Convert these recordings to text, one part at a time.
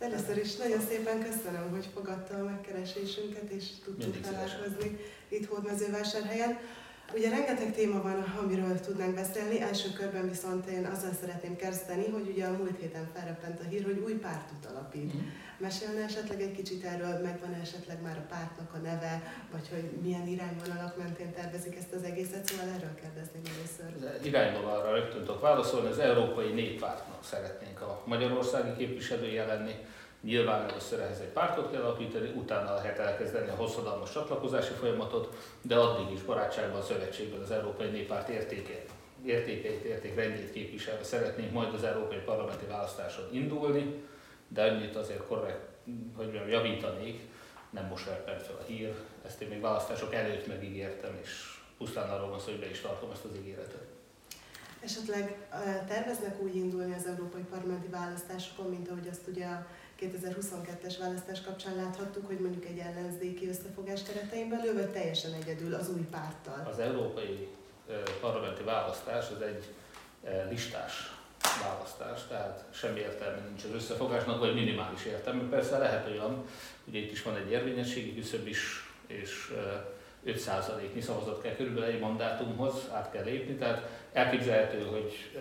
Először is nagyon szépen köszönöm, hogy fogadta a megkeresésünket, és tudtunk találkozni itt Hódmezővásárhelyen. Ugye rengeteg téma van, amiről tudnánk beszélni, első körben viszont én azzal szeretném kezdeni, hogy ugye a múlt héten felreppent a hír, hogy új pártot alapít. Mesélne esetleg egy kicsit erről, megvan esetleg már a pártnak a neve, vagy hogy milyen irányvonalak mentén tervezik ezt az egészet, szóval erről kérdezném először. Az irányvonalra rögtön tudok válaszolni, az Európai Néppártnak szeretnénk a magyarországi képviselője lenni. Nyilván először ehhez egy pártot kell alapítani, utána lehet elkezdeni a hosszadalmas csatlakozási folyamatot, de addig is barátságban, szövetségben az Európai Néppárt értékrendjét képviselve szeretnénk majd az európai parlamenti választáson indulni, de annyit azért javítanék, nem most reppent fel a hír, ezt én még választások előtt megígértem, és pusztán arról van szó, hogy be is tartom ezt az ígéretet. Esetleg terveznek úgy indulni az európai parlamenti választásokon, mint ahogy azt ugye a 2022-es választás kapcsán láthattuk, hogy mondjuk egy ellenzéki összefogás keretein belül, vagy teljesen egyedül az új párttal? Az európai parlamenti választás az egy listás választás, tehát semmi értelme nincs az összefogásnak, vagy minimális értelme. Persze lehet olyan, ugye itt is van egy érvényességi küszöb is, és 5%-nyi szavazat kell körülbelül egy mandátumhoz át kell lépni, tehát elképzelhető, hogy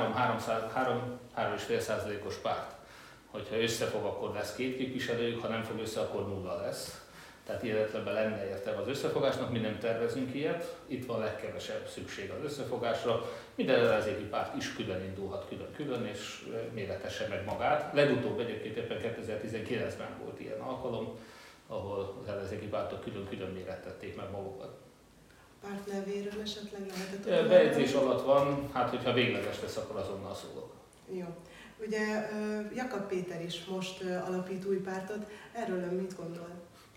3,5%-os párt. Hogyha összefog, akkor lesz 2 képviselőjük, ha nem fog össze, akkor 0 lesz. Tehát illetve lenne értelme az összefogásnak, mi nem tervezünk ilyet, itt van legkevesebb szükség az összefogásra. Minden ellenzéki párt is külön indulhat külön-külön, és méretesse meg magát. Legutóbb egyébként éppen 2019-ben volt ilyen alkalom, ahol az ellenzéki pártok külön-külön mérettették meg magukat. A párt nevéről esetleg lehetett? Bejegyzés alatt van, hát hogyha végleges lesz, akkor azonnal szólok. Jó. Ugye Jakab Péter is most alapít új pártot, erről ön mit gondol?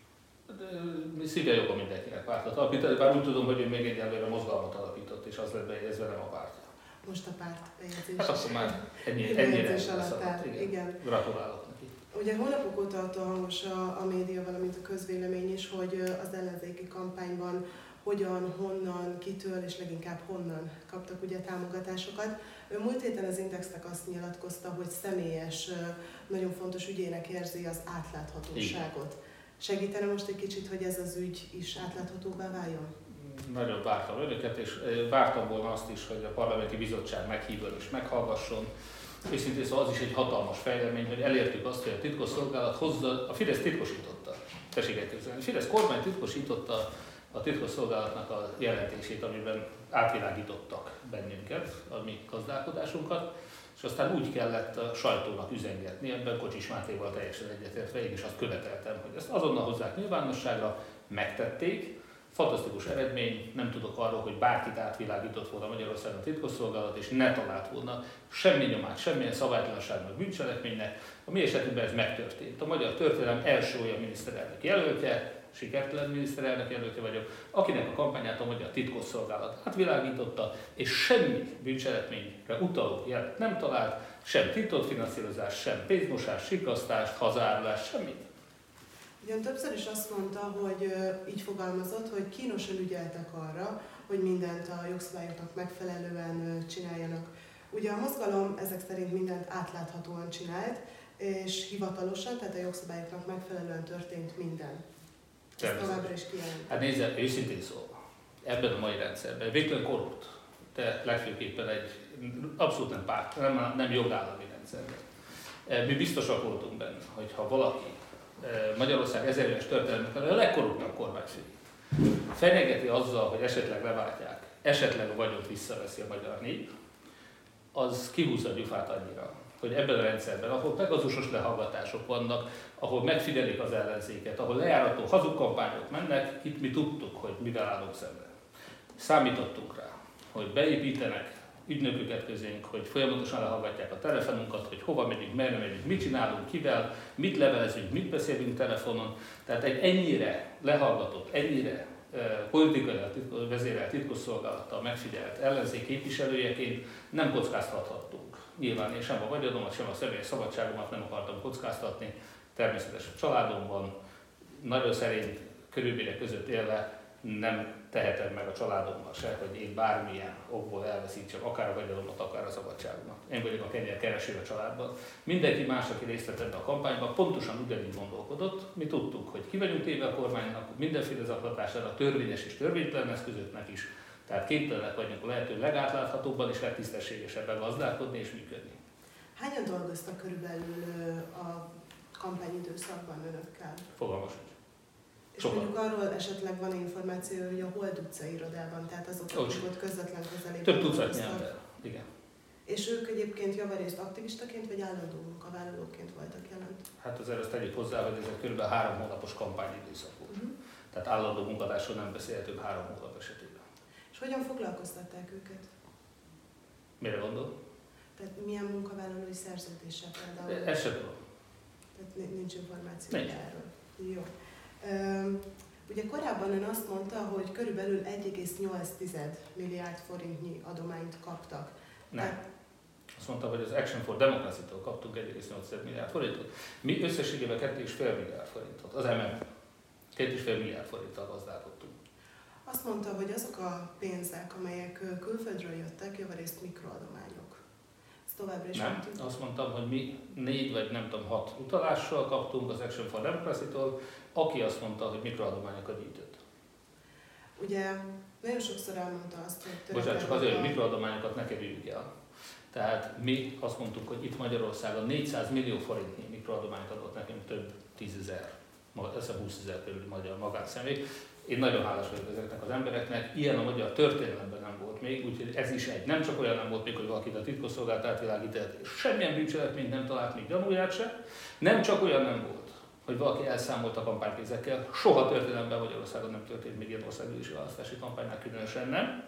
Szívja joga mindenkinek pártot alapítani, bár úgy tudom, hogy ő még egyelőre mozgalmat alapított, és az lett bejegyezve, nem a pártja. Most a párt bejegyzés. Hát akkor már ennyire alatt igen. Gratulálok neki. Ugye hónapok óta attól hangos a média, valamint a közvélemény is, hogy az ellenzéki kampányban hogyan, honnan, kitől és leginkább honnan kaptak ugye támogatásokat. Múlt héten az Indexnek azt nyilatkozta, hogy személyes, nagyon fontos ügyének érzi az átláthatóságot. Igen. Segítene most egy kicsit, hogy ez az ügy is átláthatóbbá váljon? Nagyon vártam önöket, és vártam volna azt is, hogy a parlamenti bizottság meghívjon és meghallgasson. Őszintén szóval az is egy hatalmas fejlemény, hogy elértük azt, hogy a titkosszolgálat hozza, a Fidesz titkosította. Tessék elképzelni, a Fidesz kormány titkosította a titkosszolgálatnak a jelentését, amiben átvilágítottak bennünket, a mi gazdálkodásunkat, és aztán úgy kellett a sajtónak üzengetni, ebben Kocsis Mátéval teljesen egyetértve, én is azt követeltem, hogy ezt azonnal hozzák nyilvánosságra, megtették. Fantasztikus eredmény, nem tudok arról, hogy bárkit átvilágított volna Magyarországon titkosszolgálat, és ne talált volna semmi nyomát, semmilyen szabálytalanságnak, bűncselekménynek. A mi esetünkben ez megtörtént. A magyar történelem első olyan miniszterelnök jelöltje, sikertelen miniszterelnök jelöltje vagyok, akinek a kampányát a magyar titkosszolgálat átvilágította, és semmi bűncselekményre utaló jelet nem talált, sem tiltott finanszírozás, sem pénzmosás, sikkasztást, hazaárulást, semmit. Ugyan többször is azt mondta, hogy így fogalmazott, hogy kínosan ügyeltek arra, hogy mindent a jogszabályoknak megfelelően csináljanak. Ugye a mozgalom ezek szerint mindent átláthatóan csinált, és hivatalosan, tehát a jogszabályoknak megfelelően történt minden. Ez továbbra is kijelent. Hát nézze, őszintén szólva, ebben a mai rendszerben végtelen korrupt, de legfőképpen egy abszolút nem párt, nem jogállami rendszerben. Mi biztosak voltunk benne, hogy ha valaki Magyarország 1000 éves történelmnek a legkorruptabb kormányfő fenyegeti azzal, hogy esetleg leváltják, esetleg a vagyont visszaveszi a magyar nép, az kihúzza a gyufát annyira, hogy ebben a rendszerben, ahol pegazusos lehallgatások vannak, ahol megfigyelik az ellenzéket, ahol lejárató hazug kampányok mennek, itt mi tudtuk, hogy mivel állunk szemben. Számítottunk rá, hogy beépítenek ügynököket közénk, hogy folyamatosan lehallgatják a telefonunkat, hogy hova megyünk, merre megyünk, mit csinálunk, kivel, mit levelezünk, mit beszélünk telefonon. Tehát egy ennyire lehallgatott, ennyire politikailag vezérelt titkosszolgálattal megfigyelt ellenzék képviselőjeként nem kockáztathattunk. Nyilván én sem a vagyonomat, sem a személyes szabadságomat nem akartam kockáztatni. Természetesen családomban, nagyon szerény körülmények között élve nem tehetem meg a családommal se, hogy én bármilyen okból elveszítsem, akár a vagyonomat, akár a szabadságomat. Én vagyok a kenyér kereső a családban. Mindenki más, aki részt vett ebbe a kampányban, pontosan ugyanígy gondolkodott. Mi tudtuk, hogy ki vagyunk téve a kormánynak, mindenféle zaklatására, törvényes és törvénytelen eszközöknek is. Tehát képtelenek vagyunk a lehető legátláthatóbban és legtisztességesebben gazdálkodni és működni. Hányan dolgoztak körülbelül a kampányidőszakban önökkel? Fogalmas nincs. És mondjuk arról esetleg van információ, hogy a Hold utca irodában, tehát azok, akik ott közvetlen közelében több tucatnyi ember, igen. És ők egyébként javarészt aktivistaként vagy állandó munkavállalóként voltak jelen? Hát azért azt tegyük hozzá, hogy ez kb. 3 hónapos kampányidőszak volt. Tehát állandó munkatársról nem beszélhetőbb 3 hónap esetében. És hogyan foglalkoztatták őket? Mire gondol? Tehát milyen munkavállalói szerződéssel például? Ez sem tudom. Tehát nincs információ erről. Jó. Ugye korábban ön azt mondta, hogy körülbelül 1,8 milliárd forintnyi adományt kaptak. Nem. Azt mondtam, hogy az Action for Democracy-tól kaptunk 1,8 milliárd forintot. Mi összességében 2,5 milliárd forintot, az MMM. 2,5 milliárd forinttal gazdálkodtunk. Azt mondta, hogy azok a pénzek, amelyek külföldről jöttek, javarészt mikroadományok. Ezt továbbra is nem. Azt mondtam, hogy mi 4 vagy nem tudom 6 utalással kaptunk az Action for Democracy-tól, aki azt mondta, hogy mikroadományokat gyűjtött. Ugye nagyon sokszor elmondta azt, hogy... Bocsánat, csak azért, hogy mikroadományokat ne kerüljük el. Tehát mi azt mondtuk, hogy itt Magyarországon 400 millió forintnyi mikroadományt adott nekünk több 10 000, ez a 20 000 körül magyar magánszemély. Én nagyon hálás vagyok ezeknek az embereknek, ilyen a magyar történelemben nem volt még, úgyhogy ez is egy. Nem csak olyan nem volt még, hogy valakit a titkosszolgálat átvilágított, és semmilyen bűncselekményt nem talált, még gyanúját se. Nem csak olyan nem volt, hogy valaki elszámolt a kampánypénzekkel. Soha történelemben Magyarországon nem történt még ilyen országgyűlési választási kampánynál, különösen nem.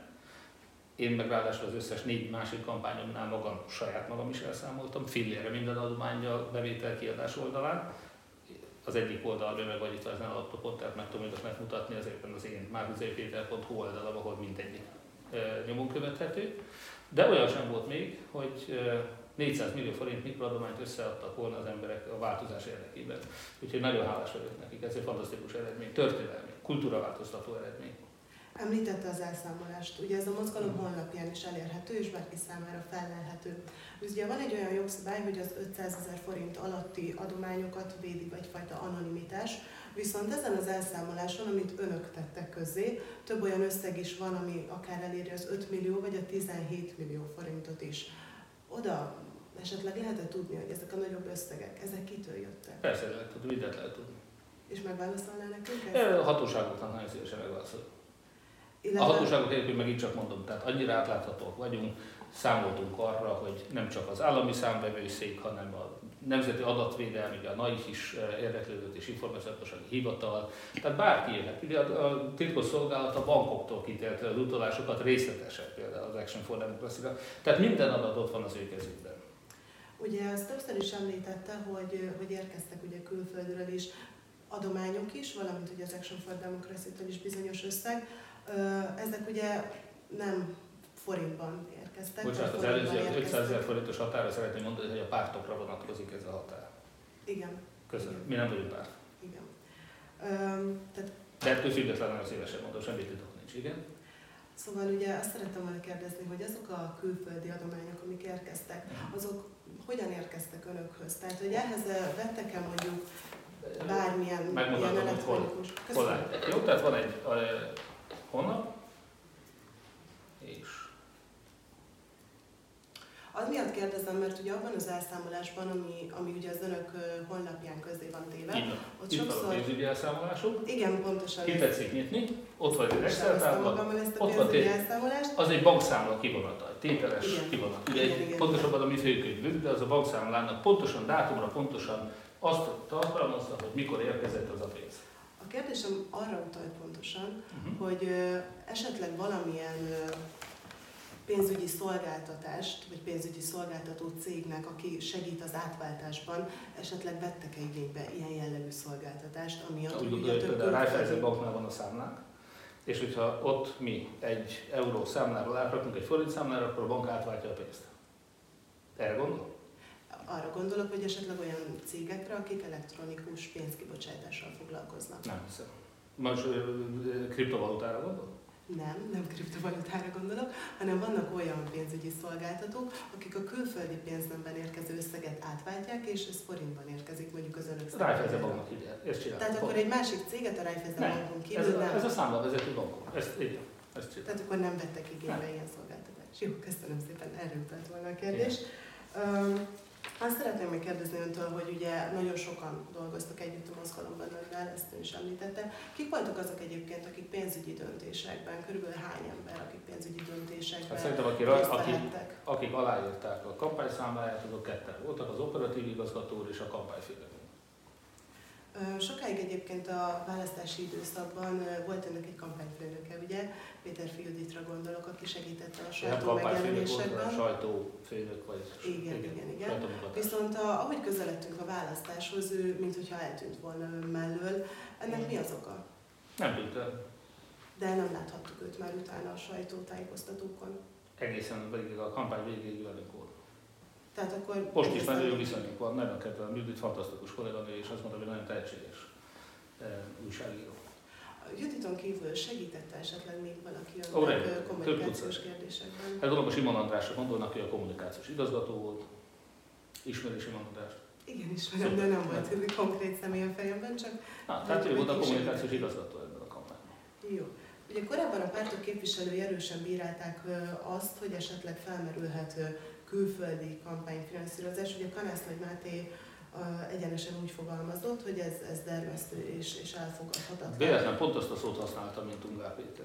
Én meg ráadásul az összes 4 másik kampányomnál saját magam is elszámoltam, fillére minden adományjal, bevétel-kiadás oldalán. Az egyik oldalról meg vagy itt ezen a laptopon, tehát meg tudom önöknek mutatni, az éppen az én márkizaipeter.hu oldalam, ahol mindegyik nyomon követhető. De olyan sem volt még, hogy 400 millió forint mikroadományt összeadtak volna az emberek a változás érdekében. Úgyhogy nagyon hálás vagyok nekik, ez egy fantasztikus eredmény, történelmi, kultúraváltoztató eredmény. Említette az elszámolást. Ugye ez a mozgalom honlapján is elérhető, és bárki számára fellelhető. Ugye van egy olyan jogszabály, hogy az 500 000 forint alatti adományokat védi egyfajta anonimitás, viszont ezen az elszámoláson, amit önök tettek közzé, több olyan összeg is van, ami akár eléri az 5 millió vagy a 17 millió forintot is. Oda esetleg lehet tudni, hogy ezek a nagyobb összegek, ezek kitől jöttek? Persze, lehet tudni, mindent lehet tudni. És megválaszolná nekünk ezt? A hatóságoknak nagyon szívesen megválaszol. A hatóságok nélkül megint csak mondom, tehát annyira átláthatók vagyunk, számoltunk arra, hogy nem csak az állami számvevőszék, hanem a Nemzeti Adatvédelmi, a NAIH is érdeklődött és információbiztonsági hivatal, tehát bárki jöhet. Ugye a titkosszolgálat a bankoktól kitélte az utalásokat részletesek, például az Action for Democracy-ra, tehát minden adat ott van az ő kezükben. Ugye azt többször is említette, hogy érkeztek ugye külföldről is adományok is, valamint ugye az Action for Democracy-től is bizonyos összeg. Ezek ugye nem forintban érkeztek. Bocsánat, az előző 500 000 forintos határa szeretném mondani, hogy a pártokra vonatkozik ez a határ. Igen. Köszönöm. Igen. Mi nem vagyunk párt. Igen. De ettől függetlenül nagyon szívesen mondom, semmi titok nincs, igen. Szóval ugye azt szerettem volna kérdezni, hogy azok a külföldi adományok, amik érkeztek, azok hogyan érkeztek önökhöz? Tehát, hogy ehhez vettek-e mondjuk bármilyen ilyen elektronikus... Jó, tehát van egy honlap, és... Az miatt kérdezem, mert ugye abban az elszámolásban, ami ugye az önök honlapján közé van téve, ott sokszor... Itt van a pénzügyi elszámolásuk. Igen, pontosan. Ki tetszik nyitni, ott van egy Excel tábla, ott van az egy bankszámla kivonata, egy tételes kivonat. Ugye pontosabban a mi főkönyvünk, de az a bankszámlának pontosan dátumra, pontosan azt tartalmazza, hogy mikor érkezett az a pénz. A kérdésem arra utalt pontosan, hogy esetleg valamilyen pénzügyi szolgáltatást, vagy pénzügyi szolgáltató cégnek, aki segít az átváltásban, esetleg vettek-e igénybe ilyen jellegű szolgáltatást, amiatt, hogy ugye több a Raiffeisen banknál van a számlánk, és hogyha ott mi 1 euró számláról átrakunk egy forint számlára, akkor a bank átváltja a pénzt. Erre gondol? Arra gondolok, hogy esetleg olyan cégekre, akik elektronikus pénzkibocsátással foglalkoznak. Nem hiszem. Most kriptovalutára gondol? Nem kriptovalutára gondolok, hanem vannak olyan pénzügyi szolgáltatók, akik a külföldi pénznemben érkező összeget átváltják, és ez forintban érkezik mondjuk az önök számára. Raiffeisen banknak hívják, ezt csinálják. Tehát akkor egy másik céget a Raiffeisen bankon kívül nem. Ez a számlavezető bankom, ezt csinálják. Tehát akkor nem vettek igénybe ilyen szolgáltatást. Jó, köszönöm szépen, erről tett volna a kérdés. Azt szeretném megkérdezni öntől, hogy ugye nagyon sokan dolgoztak együtt a mozgalomban önnel, ezt ön is említette. Kik voltak azok egyébként, akik pénzügyi döntésekben, körülbelül hány ember, akik pénzügyi döntésekben szerintem akik aláírták a kampányszámláját, azok ketten voltak, az operatív igazgató és a kampányfőnök. Sokáig egyébként a választási időszakban volt ennek egy kampányfőnöke, ugye? Péter Filditra gondolok, aki segítette a sajtó megjelenésekben. A sajtófőnök vagy... Igen. Viszont ahogy közeledtünk a választáshoz, ő minthogyha eltűnt volna ön mellől. Ennek mi az oka? Nem tűnt el. De nem láthattuk őt már utána a sajtótájékoztatókon. Egészen végig, a kampány végéig velünk volt. Tehát akkor... Most is nagyon jó viszonyunk van, nagyon kedvelem Judit, fantasztikus kolléganő, és azt mondom, hogy nagyon tehetséges újságíró. Juditon kívül segítette esetleg még valaki önnek kommunikációs kérdésekben? Hát gondolom, a Simon Andrásra gondolnak, hogy a kommunikációs igazgató volt. Ismeri Simon Andrást? Igen, ismerem, de nem volt konkrét személy a fejemben, csak... Tehát ő volt a kommunikációs igazgató ebben a kampányban. Jó. Ugye korábban a pártok képviselői erősen bírálták azt, hogy esetleg felmerülhet külföldi kampányfinanszírozás. Ugye Kanász Nagy Máté egyenesen úgy fogalmazott, hogy ez dermesztő és elfogadhatatlan. Véletlen pont azt a szót használtam, mint Ungár Péter.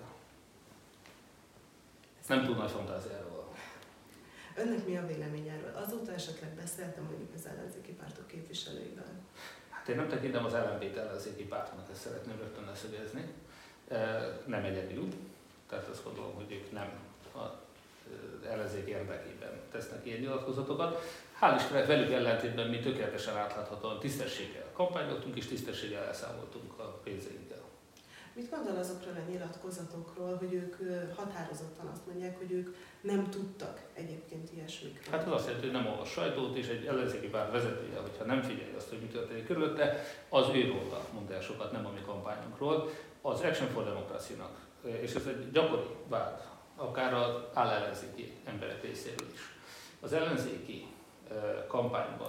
Nem túl nagy fantáziáról. Önnek mi a véleményéről? Azóta esetleg beszéltem mondjuk az ellenzéki pártok képviselőivel? Hát én nem tekintem az LMP-t ellenzéki pártnak, ezt szeretném rögtön leszögezni. Nem egyedül, tehát azt gondolom, hogy ők nem az ellenzék érdekében tesznek ilyen nyilatkozatokat. Hál' Istennek velük ellentétben mi tökéletesen átláthatóan tisztességgel kampányoltunk és tisztességgel elszámoltunk a pénzeinkkel. Mit gondol azokról a nyilatkozatokról, hogy ők határozottan azt mondják, hogy ők nem tudtak egyébként ilyesmikről? Hát az azt jelenti, hogy nem olvas sajtót, és egy ellenzéki párt vezetője, hogyha nem figyelj azt, hogy mi történik körülötte, az őróla mond el sokat, nem a mi kampányunkról. Az Action for Democracy-nak, és ez egy gyakori vád, akár az állellenzéki emberek részéről is. Az ellenzéki kampányban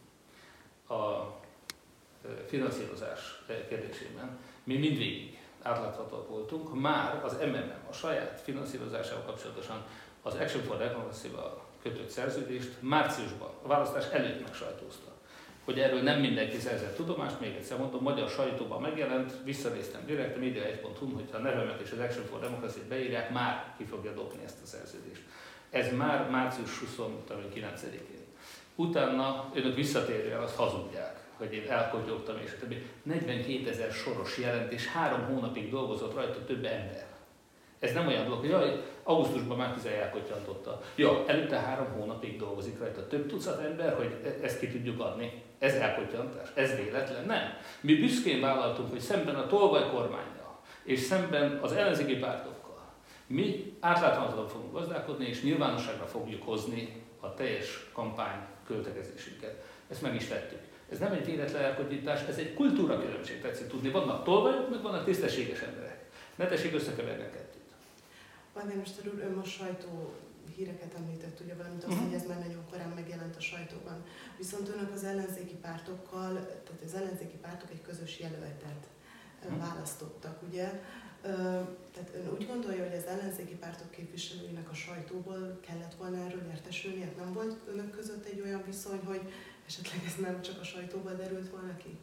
a finanszírozás kérdésében mi mindvégig átláthatóak voltunk, már az MMM a saját finanszírozásával kapcsolatosan az Action for Democracy-val kötött szerződést márciusban, a választás előtt megsajtózta. Hogy erről nem mindenki szerzett tudomást, még egyszer mondom, magyar sajtóban megjelent, visszanéztem direkt a Media1.hu-n, hogyha a nevemet és az Action for Democracy-t beírják, már ki fogja dobni ezt a szerződést. Ez már március 29-én. Utána önök visszatérve azt hazudják, hogy én elkotyogtam és a többi. 42 000 soros jelentés, 3 hónapig dolgozott rajta több ember. Ez nem olyan dolog, hogy jaj, augusztusban már közel elkotyantotta. Ja, előtte 3 hónapig dolgozik rajta több tucat ember, hogy ezt ki tudjuk adni. Ez elkotyantás, ez véletlen? Nem. Mi büszkén vállaltunk, hogy szemben a tolvaj kormánnyal és szemben az ellenzéki pártokkal mi átláthatóan fogunk gazdálkodni, és nyilvánosságra fogjuk hozni a teljes kampány költekezésünket. Ezt meg is tettük. Ez nem egy véletlen elkotyintás, ez egy kultúrakülönbség, tetszik tudni. Vannak tolvajok, meg vannak tisztességes emberek. Ne tessék összekeverni a kettőt. Polgármester úr, ön most sajtó híreket említett, ugye valamint azt, hogy ez már nagyon korán megjelent a sajtóban. Viszont önök az ellenzéki pártokkal, tehát az ellenzéki pártok egy közös jelöltet választottak, ugye? Tehát ön úgy gondolja, hogy az ellenzéki pártok képviselőinek a sajtóból kellett volna erről értesülni? Hát nem volt önök között egy olyan viszony, hogy esetleg ez nem csak a sajtóból derült volna ki?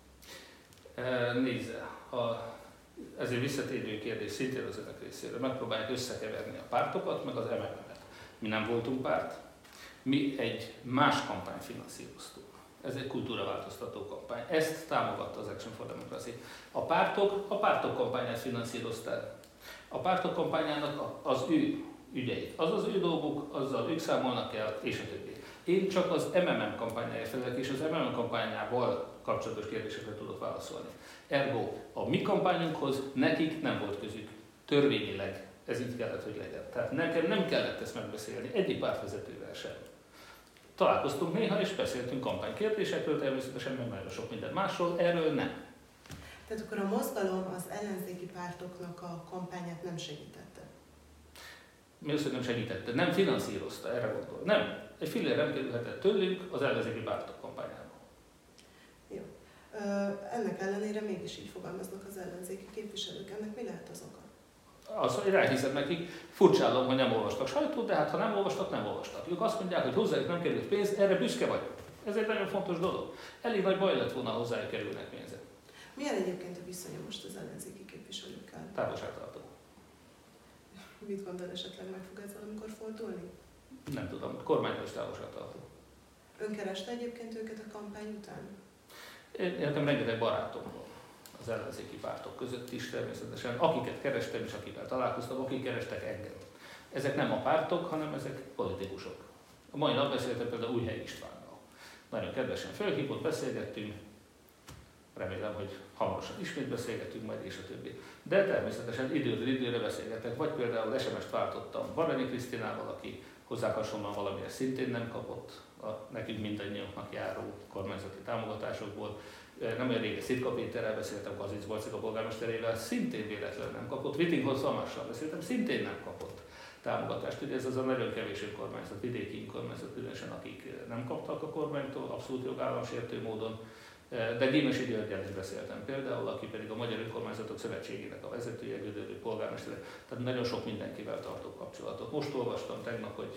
Nézze, ez egy visszatérő kérdés szintén az önök részéről. Megpróbálják összekeverni a pártokat, meg az MMM-et. Mi nem voltunk párt, mi egy más kampányt finanszíroztunk. Ez egy kultúraváltoztató kampány. Ezt támogatta az Action for Democracy. A pártok kampányát finanszírozták. A pártok kampányának az ő ügyeit, az az ő dolguk, azzal ők számolnak el, és a többi. Én csak az MMM kampányáért felelek, és az MMM kampányával kapcsolatos kérdésekre tudok válaszolni. Ergo, a mi kampányunkhoz nekik nem volt közük. Törvényileg ez így kellett, hogy legyen. Tehát nekem nem kellett ezt megbeszélni, egyik pártvezetővel sem. Találkoztunk néha, és beszéltünk kampánykérdésekről, természetesen meg nagyon sok minden másról, erről nem. Tehát akkor a mozgalom az ellenzéki pártoknak a kampányát nem segítette? Mi az, hogy nem segítette? Nem finanszírozta, erre gondol. Nem. Egy fillér nem kerülhetett tőlünk az ellenzéki pártok kampányába. Jó. Ennek ellenére mégis így fogalmaznak az ellenzéki képviselők. Ennek mi lehet az oka? Az, hogy ráhiszem nekik, furcsálom, hogy nem olvastak sajtót, de hát ha nem olvastak, nem olvastak. Ők azt mondják, hogy hozzájuk nem került pénz, erre büszke vagyok. Ez egy nagyon fontos dolog. Elég nagy baj lett volna, ha hozzájuk kerülnek pénzek. Milyen egyébként a viszonya most az ellenzéki képviselőkkel? Távolságtartó. Mit gondol, esetleg meg fog ez valamikor fordulni? Nem tudom, kormányos távolságtartó. Ön kereste egyébként őket a kampány után? Nekem rengeteg barátom van az ellenzéki pártok között is természetesen, akiket kerestem és akikkel találkoztam, akik kerestek engem. Ezek nem a pártok, hanem ezek politikusok. A mai nap beszéltem például Újhely Istvánnal. Nagyon kedvesen felhívott, beszélgettünk, remélem, hogy hamarosan ismét beszélgetünk majd és a többi. De természetesen időről időre beszélgetek, vagy például SMS-t váltottam Baranyi Krisztinával, aki hozzá hasonlóan valamiért szintén nem kapott a nekünk mindannyiunknak járó kormányzati támogatásokból. Nem olyan régen Szitka Péterrel beszéltem, Kazic Balcika polgármesterével, szintén véletlenül nem kapott. Vitinghoz Szamassal beszéltem, szintén nem kapott támogatást. Ugye ez az a nagyon kevés önkormányzat, vidéki önkormányzat különösen, akik nem kaptak a kormánytól, abszolút jogállamsértő módon. De Gémesi Györggyel is beszéltem például, aki pedig a Magyar Önkormányzatok Szövetségének a vezetője, Gödöllő polgármester. Tehát nagyon sok mindenkivel tartok kapcsolatot. Most olvastam tegnap, hogy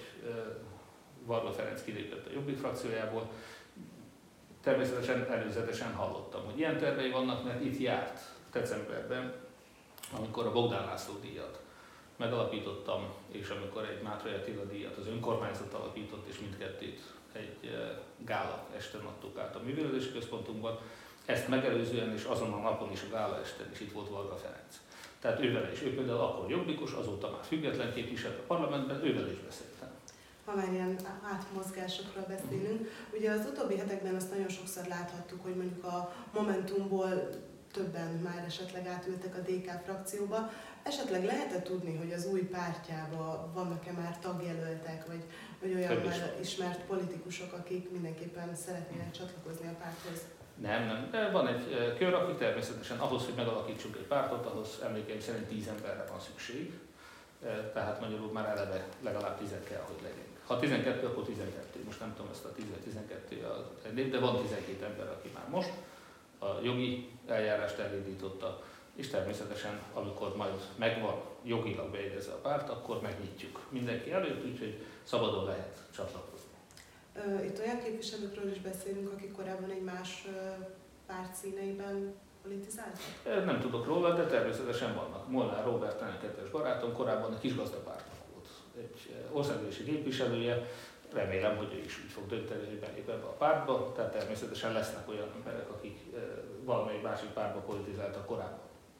Varga Ferenc kilépett a Jobbik frakciójából. Természetesen előzetesen hallottam, hogy ilyen tervei vannak, mert itt járt decemberben, amikor a Bogdán László díjat megalapítottam, és amikor egy Mátrai Attila díjat az önkormányzat alapított, és mindkettőt egy gála esten adtuk át a művelődési központunkban. Ezt megelőzően és azon a napon is a gála esten is itt volt Varga Ferenc. Tehát ővele is, ő például akkor jobbikos, azóta már független képviselő a parlamentben, ővel is beszéltem. Ha már ilyen átmozgásokról beszélünk, ugye az utóbbi hetekben azt nagyon sokszor láthattuk, hogy mondjuk a Momentumból többen már esetleg átültek a DK frakcióba. Esetleg lehet-e tudni, hogy az új pártjában vannak-e már tagjelöltek, vagy olyan már ismert politikusok, akik mindenképpen szeretnének csatlakozni a párthoz? Nem. De van egy kör, aki természetesen ahhoz, hogy megalakítsunk egy pártot, ahhoz emlékeim szerint 10 emberre van szükség. Tehát magyarul már eleve legalább 10 kell, hogy legyen. Ha 12, akkor 12. Most nem tudom ezt a 10-12 a név, de van 12 ember, aki már most a jogi eljárást elindította, és természetesen, amikor majd megvan jogilag bejegyezve a párt, akkor megnyitjuk mindenki előtt, úgyhogy szabadon lehet csatlakozni. Itt olyan képviselőkről is beszélünk, akik korábban egy más párt színeiben politizáltak? Nem tudok róla, de természetesen vannak. Molnár Róbert, nagyon kedves barátom, korábban a Kisgazdapártnak volt egy országgyűlési képviselője. Remélem, hogy ő is úgy fog dönteni, hogy belép ebbe a pártba, tehát természetesen lesznek olyan emberek, akik valamelyik másik pártba politizáltak korábban.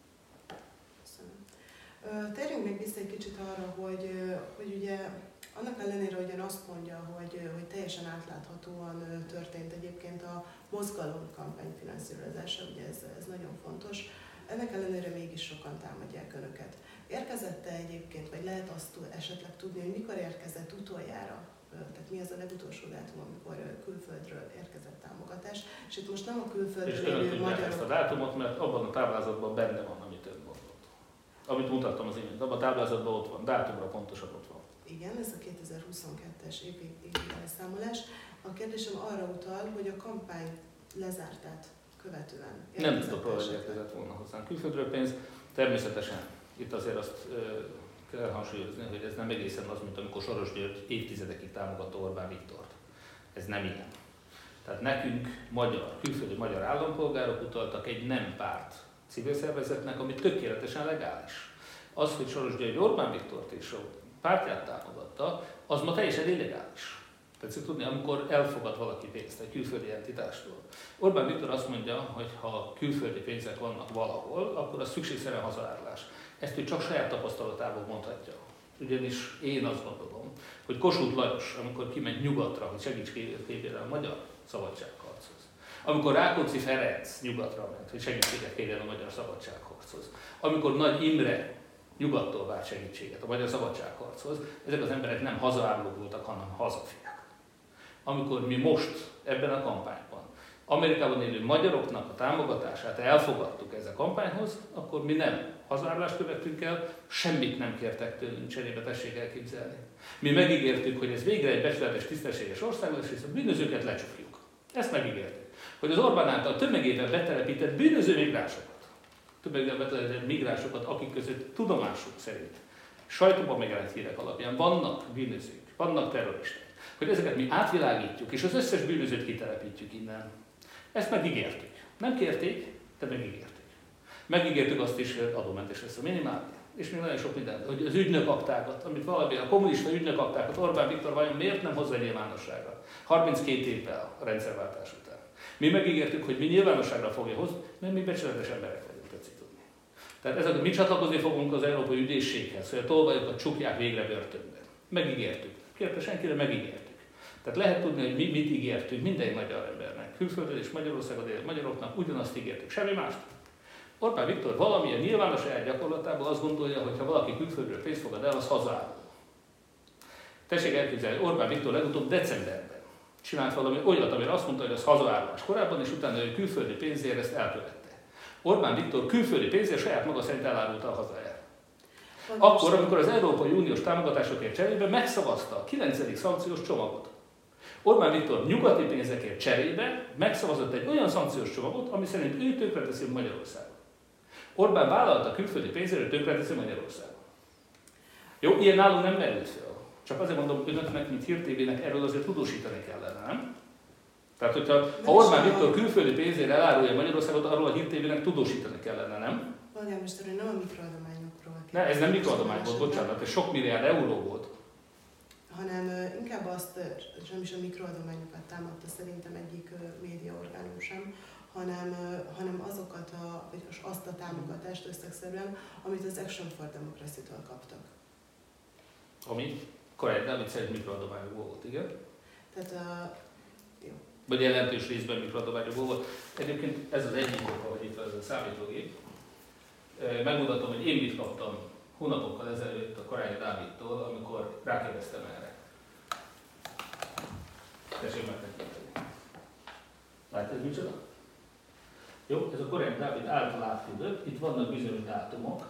Köszönöm. Térjünk még vissza egy kicsit arra, hogy ugye annak ellenére, hogy ön azt mondja, hogy teljesen átláthatóan történt egyébként a mozgalom kampányfinanszírozása, ugye ez nagyon fontos, ennek ellenére mégis sokan támadják önöket. Érkezett-e egyébként, vagy lehet azt esetleg tudni, hogy mikor érkezett utoljára? Tehát mi az a legutolsó dátum, amikor külföldről érkezett támogatás? És itt most nem a külföldről lévő magyarok... ezt a dátumot, mert abban a táblázatban benne van, amit ön mondott. Amit mutattam az imént, abban a táblázatban ott van, dátumra pontosan ott van. Igen, ez a 2022-es évi elszámolás. A kérdésem arra utal, hogy a kampány lezártát követően... Nem tudok róla, hogy érkezett volna hozzánk külföldről pénz. Természetesen itt azért azt kell hangsúlyozni, hogy ez nem egészen az, mint amikor Soros György évtizedekig támogatta Orbán Viktort. Ez nem ilyen. Tehát nekünk külföldi magyar állampolgárok utaltak egy nem párt civil szervezetnek, ami tökéletesen legális. Az, hogy Soros György Orbán Viktort és a pártját támogatta, az ma teljesen illegális. Tetszik tudni, amikor elfogad valaki pénzt egy külföldi entitástól. Orbán Viktor azt mondja, hogy ha külföldi pénzek vannak valahol, akkor az szükségszerűen hazaárulás. Ezt ő csak saját tapasztalatából mondhatja. Ugyanis én azt gondolom, hogy Kossuth Lajos, amikor kiment nyugatra, hogy segítségére a magyar szabadságharchoz, amikor Rákóczi Ferenc nyugatra ment, hogy segítséget kérjen a magyar szabadságharchoz, amikor Nagy Imre nyugattól várt segítséget a magyar szabadságharchoz, ezek az emberek nem hazaárulók voltak, hanem hazafiak. Amikor mi most ebben a kampányban Amerikában élő magyaroknak a támogatását elfogadtuk ez a kampányhoz, akkor mi nem hazaállást követtünk el, semmit nem kértek tőlünk cserébe, tessék elképzelni. Mi megígértük, hogy ez végre egy becsületes, tisztességes ország lesz, és a bűnözőket lecsukjuk. Ezt megígértük. Hogy az Orbán által tömegével betelepített bűnöző migránsokat, akik között tudomásuk szerint sajtóban megjelent hírek alapján vannak bűnözők, vannak terroristák, hogy ezeket mi átvilágítjuk, és az összes bűnözőt kitelepítjük innen. Ezt megígértük. Nem kérték, de megígértük. Megígértük azt is, hogy adómentes lesz a minimálbér. És még nagyon sok minden, hogy az ügynökaktákat, amit valami, a kommunista ügynökaktákat Orbán Viktor vajon miért nem hozza nyilvánosságra? 32 évvel a rendszerváltás után. Mi megígértük, hogy mi nyilvánosságra fogja hozni, mert mi becsületes emberek vagyunk, tetszik tudni. Tehát mi csatlakozni fogunk az Európai Ügyészséghez, hogy a tolvajokat csukják végre börtönbe. Megígértük. Kérte senkire, megígértük. Tehát lehet tudni, hogy mi mit ígértünk minden magyar embernek. Külföldön és Magyarországon élő magyaroknak ugyanazt ígértük, semmi mást. Orbán Viktor valamilyen nyilvános gyakorlatában azt gondolja, hogy ha valaki külföldről pénzt fogad el, az hazálló. Tessék elképzelni, Orbán Viktor legutóbb decemberben csinált valami olyat, amire azt mondta, hogy az hazaállás korábban, és utána ő külföldi pénzért ezt elkövette. Orbán Viktor külföldi pénzért saját maga szerint elárulta a hazáját. Akkor, amikor az Európai Uniós támogatásokért cserébe megszavazta a 9. szankciós csomagot. Orbán Viktor nyugati pénzekért cserébe megszavazott egy olyan szankciós csomagot, ami szerint ő tönkreteszi Magyarországot. Orbán vállalta külföldi pénzért, hogy tönkreteszi Magyarországot. Jó, ilyen nálunk nem merült fel. Csak azért mondom önöknek, mint Hír TV-nek, erről azért tudósítani kellene, nem? Tehát, hogyha Orbán Viktor külföldi pénzért elárulja Magyarországot, arról a Hír TV-nek tudósítani kellene, nem? Polgármester, hogy nem a mikroadományokról. Ne, ez nem mikroadomány volt, bocsánat, ez sok milliárd euró volt. Hanem inkább azt, nem is a mikroadományokat támadta szerintem egyik médiaorgánum sem, hanem azokat vagy azt a támogatást összegszerűen, amit az Action for Democracy-től kaptak. Ami korrekt, amit szerint mikroadományokból volt, igen? Tehát jó. Vagy jelentős részben mikroadományokból volt. Egyébként ez az egyik oka, hogy itt van ez a számítógép. Megmutatom, hogy én mit kaptam hónapokkal ezelőtt a Korányi Dávidtól, amikor rákérdeztem erre. Tessék megtekinteni. Látod, micsoda? Jó, ez a Korányi Dávid által átküldött, itt vannak bizonyos dátumok,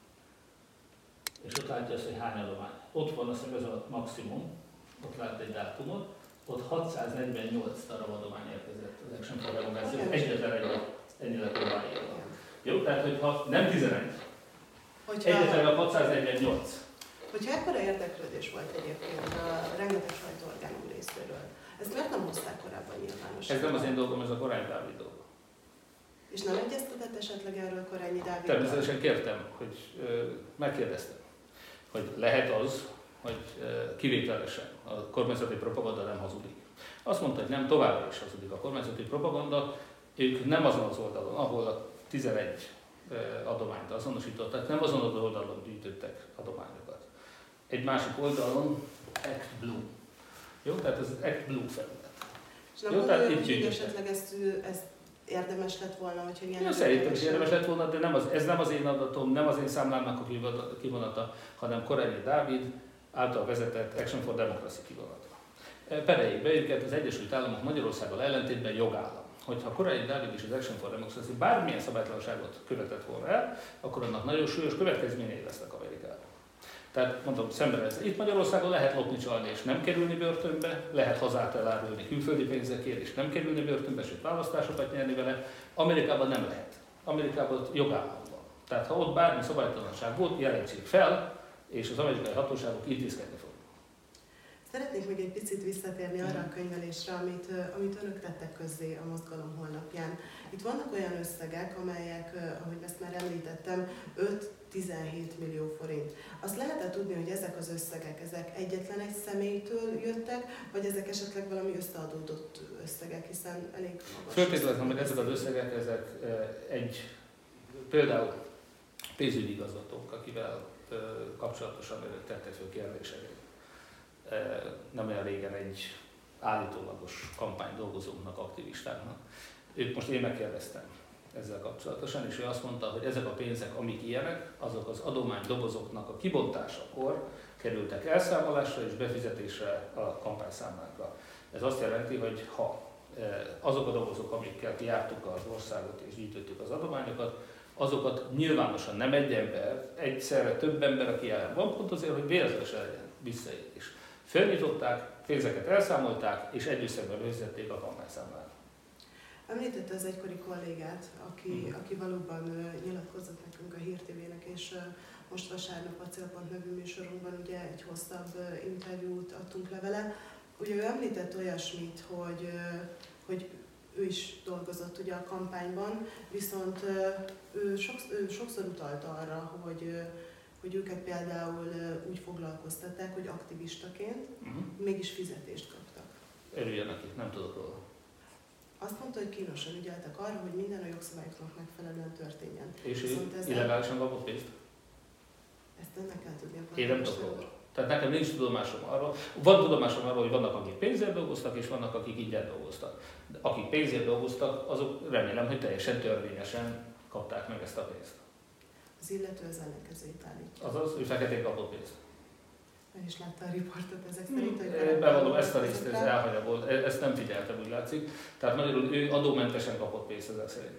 és ott látja azt, hogy hány adomány. Ott van azt hiszem ez a maximum, ott lát egy dátumot, ott 648 darab adomány érkezett az Action for Democracy, ez egyetlen ennyi lett adományírva. Jó, tehát hogyha nem 11, egyetlen a 648. Hogyha ekkora érdeklődés volt egyébként a rengeteg sajtóorgánum részéről, ezt miért nem hozták korábban nyilvánosságra? Ez nem az én dolgom, ez a Korányi Dávid dolga. És nem egyeztetett esetleg erről Korányi Dávid? Természetesen kértem, hogy megkérdeztem, hogy lehet az, hogy kivételesen a kormányzati propaganda nem hazudik. Azt mondta, hogy nem, továbbra is hazudik a kormányzati propaganda, ők nem azon az oldalon, ahol a 11 adományt azonosították, nem azon az oldalon gyűjtöttek adományokat. Egy másik oldalon Act Blue. Jó, tehát ez Act Blue felület. És nem gondolja, hogy esetleg ezt érdemes lett volna, hogyha ilyen... Szerintem is érdemes lett volna, de ez nem az én adatom, nem az én számlámnak a kivonata, hanem Korányi Dávid által vezetett Action for Democracy kivonata. Pereljék be őket, az Egyesült Államok Magyarországgal ellentétben jogállam. Hogyha Korányi Dávid és az Action for Democracy bármilyen szabálytalanságot követett volna el, akkor annak nagyon súlyos következményei lesznek Amerikában. Tehát mondom, szemben ezzel. Itt Magyarországon lehet lopni, csalni és nem kerülni börtönbe, lehet hazát elárulni külföldi pénzekért és nem kerülni börtönbe, sőt választásokat nyerni vele. Amerikában nem lehet. Amerikában jogállam van. Tehát ha ott bármi szabálytalanság volt, jelentsék fel, és az amerikai hatóságok intézkedni fognak. Szeretnék még egy picit visszatérni arra a könyvelésre, amit önök tettek közzé a mozgalom honlapján. Itt vannak olyan összegek, amelyek, ahogy ezt már említettem, 5-17 millió forint. Azt lehet-e tudni, hogy ezek az összegek, ezek egyetlen egy személytől jöttek, vagy ezek esetleg valami összeadódott összegek, hiszen elég magas. Föltételezem, hogy ezek az összegek, ezek például pénzügyi igazgatók, akivel kapcsolatosan tettek föl kérdéseket. Nem olyan régen egy állítólagos kampánydolgozóknak, aktivistáknak. Őt most én megkérdeztem ezzel kapcsolatosan, és ő azt mondta, hogy ezek a pénzek, amik ilyenek, azok az adománydobozoknak a kibontásakor kerültek elszámolásra és befizetésre a kampányszámlákra. Ez azt jelenti, hogy ha azok a dobozok, amikkel jártuk az országot és gyűjtöttük az adományokat, azokat nyilvánosan nem egy ember, egyszerre több ember, aki jelen van, pont azért, hogy véletlenül legyen visszaélés. Felnyitották, pénzeket elszámolták, és egy összegben rögzítették a kampányszámlára. Említette az egykori kollégát, aki valóban nyilatkozott nekünk a Hír TV-nek, és most vasárnap a Célpont nevű műsorunkban ugye egy hosszabb interjút adtunk le vele. Ugye ő említett olyasmit, hogy ő is dolgozott ugye a kampányban, viszont ő sokszor utalt arra, hogy őket például úgy foglalkoztatták, hogy aktivistaként mégis fizetést kaptak. Örüljön neki, nem tudok róla. Azt mondta, hogy kínosan ügyeltek arra, hogy minden a jogszabályoknak megfelelően történjen. És ő illegálisan kapott pénzt? Ezt önnek kell tudnia. Én nem tudok róla. Tehát nekem nincs tudomásom arról. Van tudomásom arról, hogy vannak, akik pénzért dolgoztak, és vannak, akik ingyen dolgoztak. De akik pénzért dolgoztak, azok remélem, hogy teljesen törvényesen kapták meg ezt a pénzt. Az illető az ellenkezőjét állítja. Azaz, ő feketén kapott pénzt. Ön is látta a riportot ezek szerint, hogy bevallom, ezt a részt elhanyagolt, ezt nem figyeltem, úgy látszik. Tehát magyarul ő adómentesen kapott pénzt ezek szerint.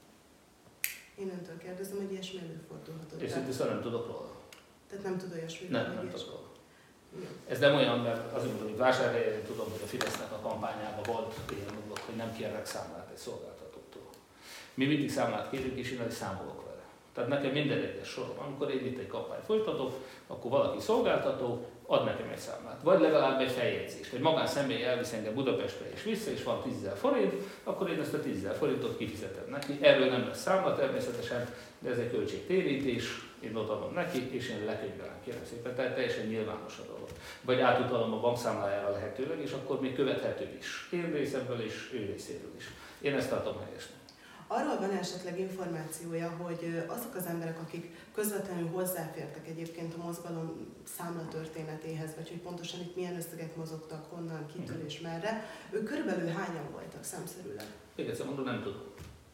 Én öntől kérdezem, hogy ilyesmi előfordulhatott. És itt nem tudok róla. Tehát nem tud olyasmi. Nem tudok róla. Ez nem olyan, mert azért mondom, hogy Vásárhelyen én tudom, hogy a Fidesznek a kampányában volt ilyen dolog, hogy nem kérnek számlát egy szolgáltatótól. Mi mindig számlát kérünk, és én el is számolok vele. Tehát nekem minden egyes sorom, amikor én itt egy kampányt folytatok, akkor valaki szolgáltató ad nekem egy számlát. Vagy legalább egy feljegyzést. Egy magánszemély elvisz engem Budapestre és vissza, és van 10 000 forint, akkor én ezt a 10 000 forintot kifizetem neki. Erről nem lesz számla természetesen, de ez egy költségtérítés, én odaadom neki, és én lekönyvelem, kérem szépen, tehát teljesen nyilvános a dolog. Vagy átutalom a bankszámlájára lehetőleg, és akkor még követhető is. Én részemből és ő részéről is. Én ezt tartom helyesnek. Arról van esetleg információja, hogy azok az emberek, akik közvetlenül hozzáfértek egyébként a mozgalom számla történetéhez, vagy hogy pontosan itt milyen összegek mozogtak, honnan, kitől és merre, ők körülbelül hányan voltak számszerűleg? Még egyszer mondom, nem tudom.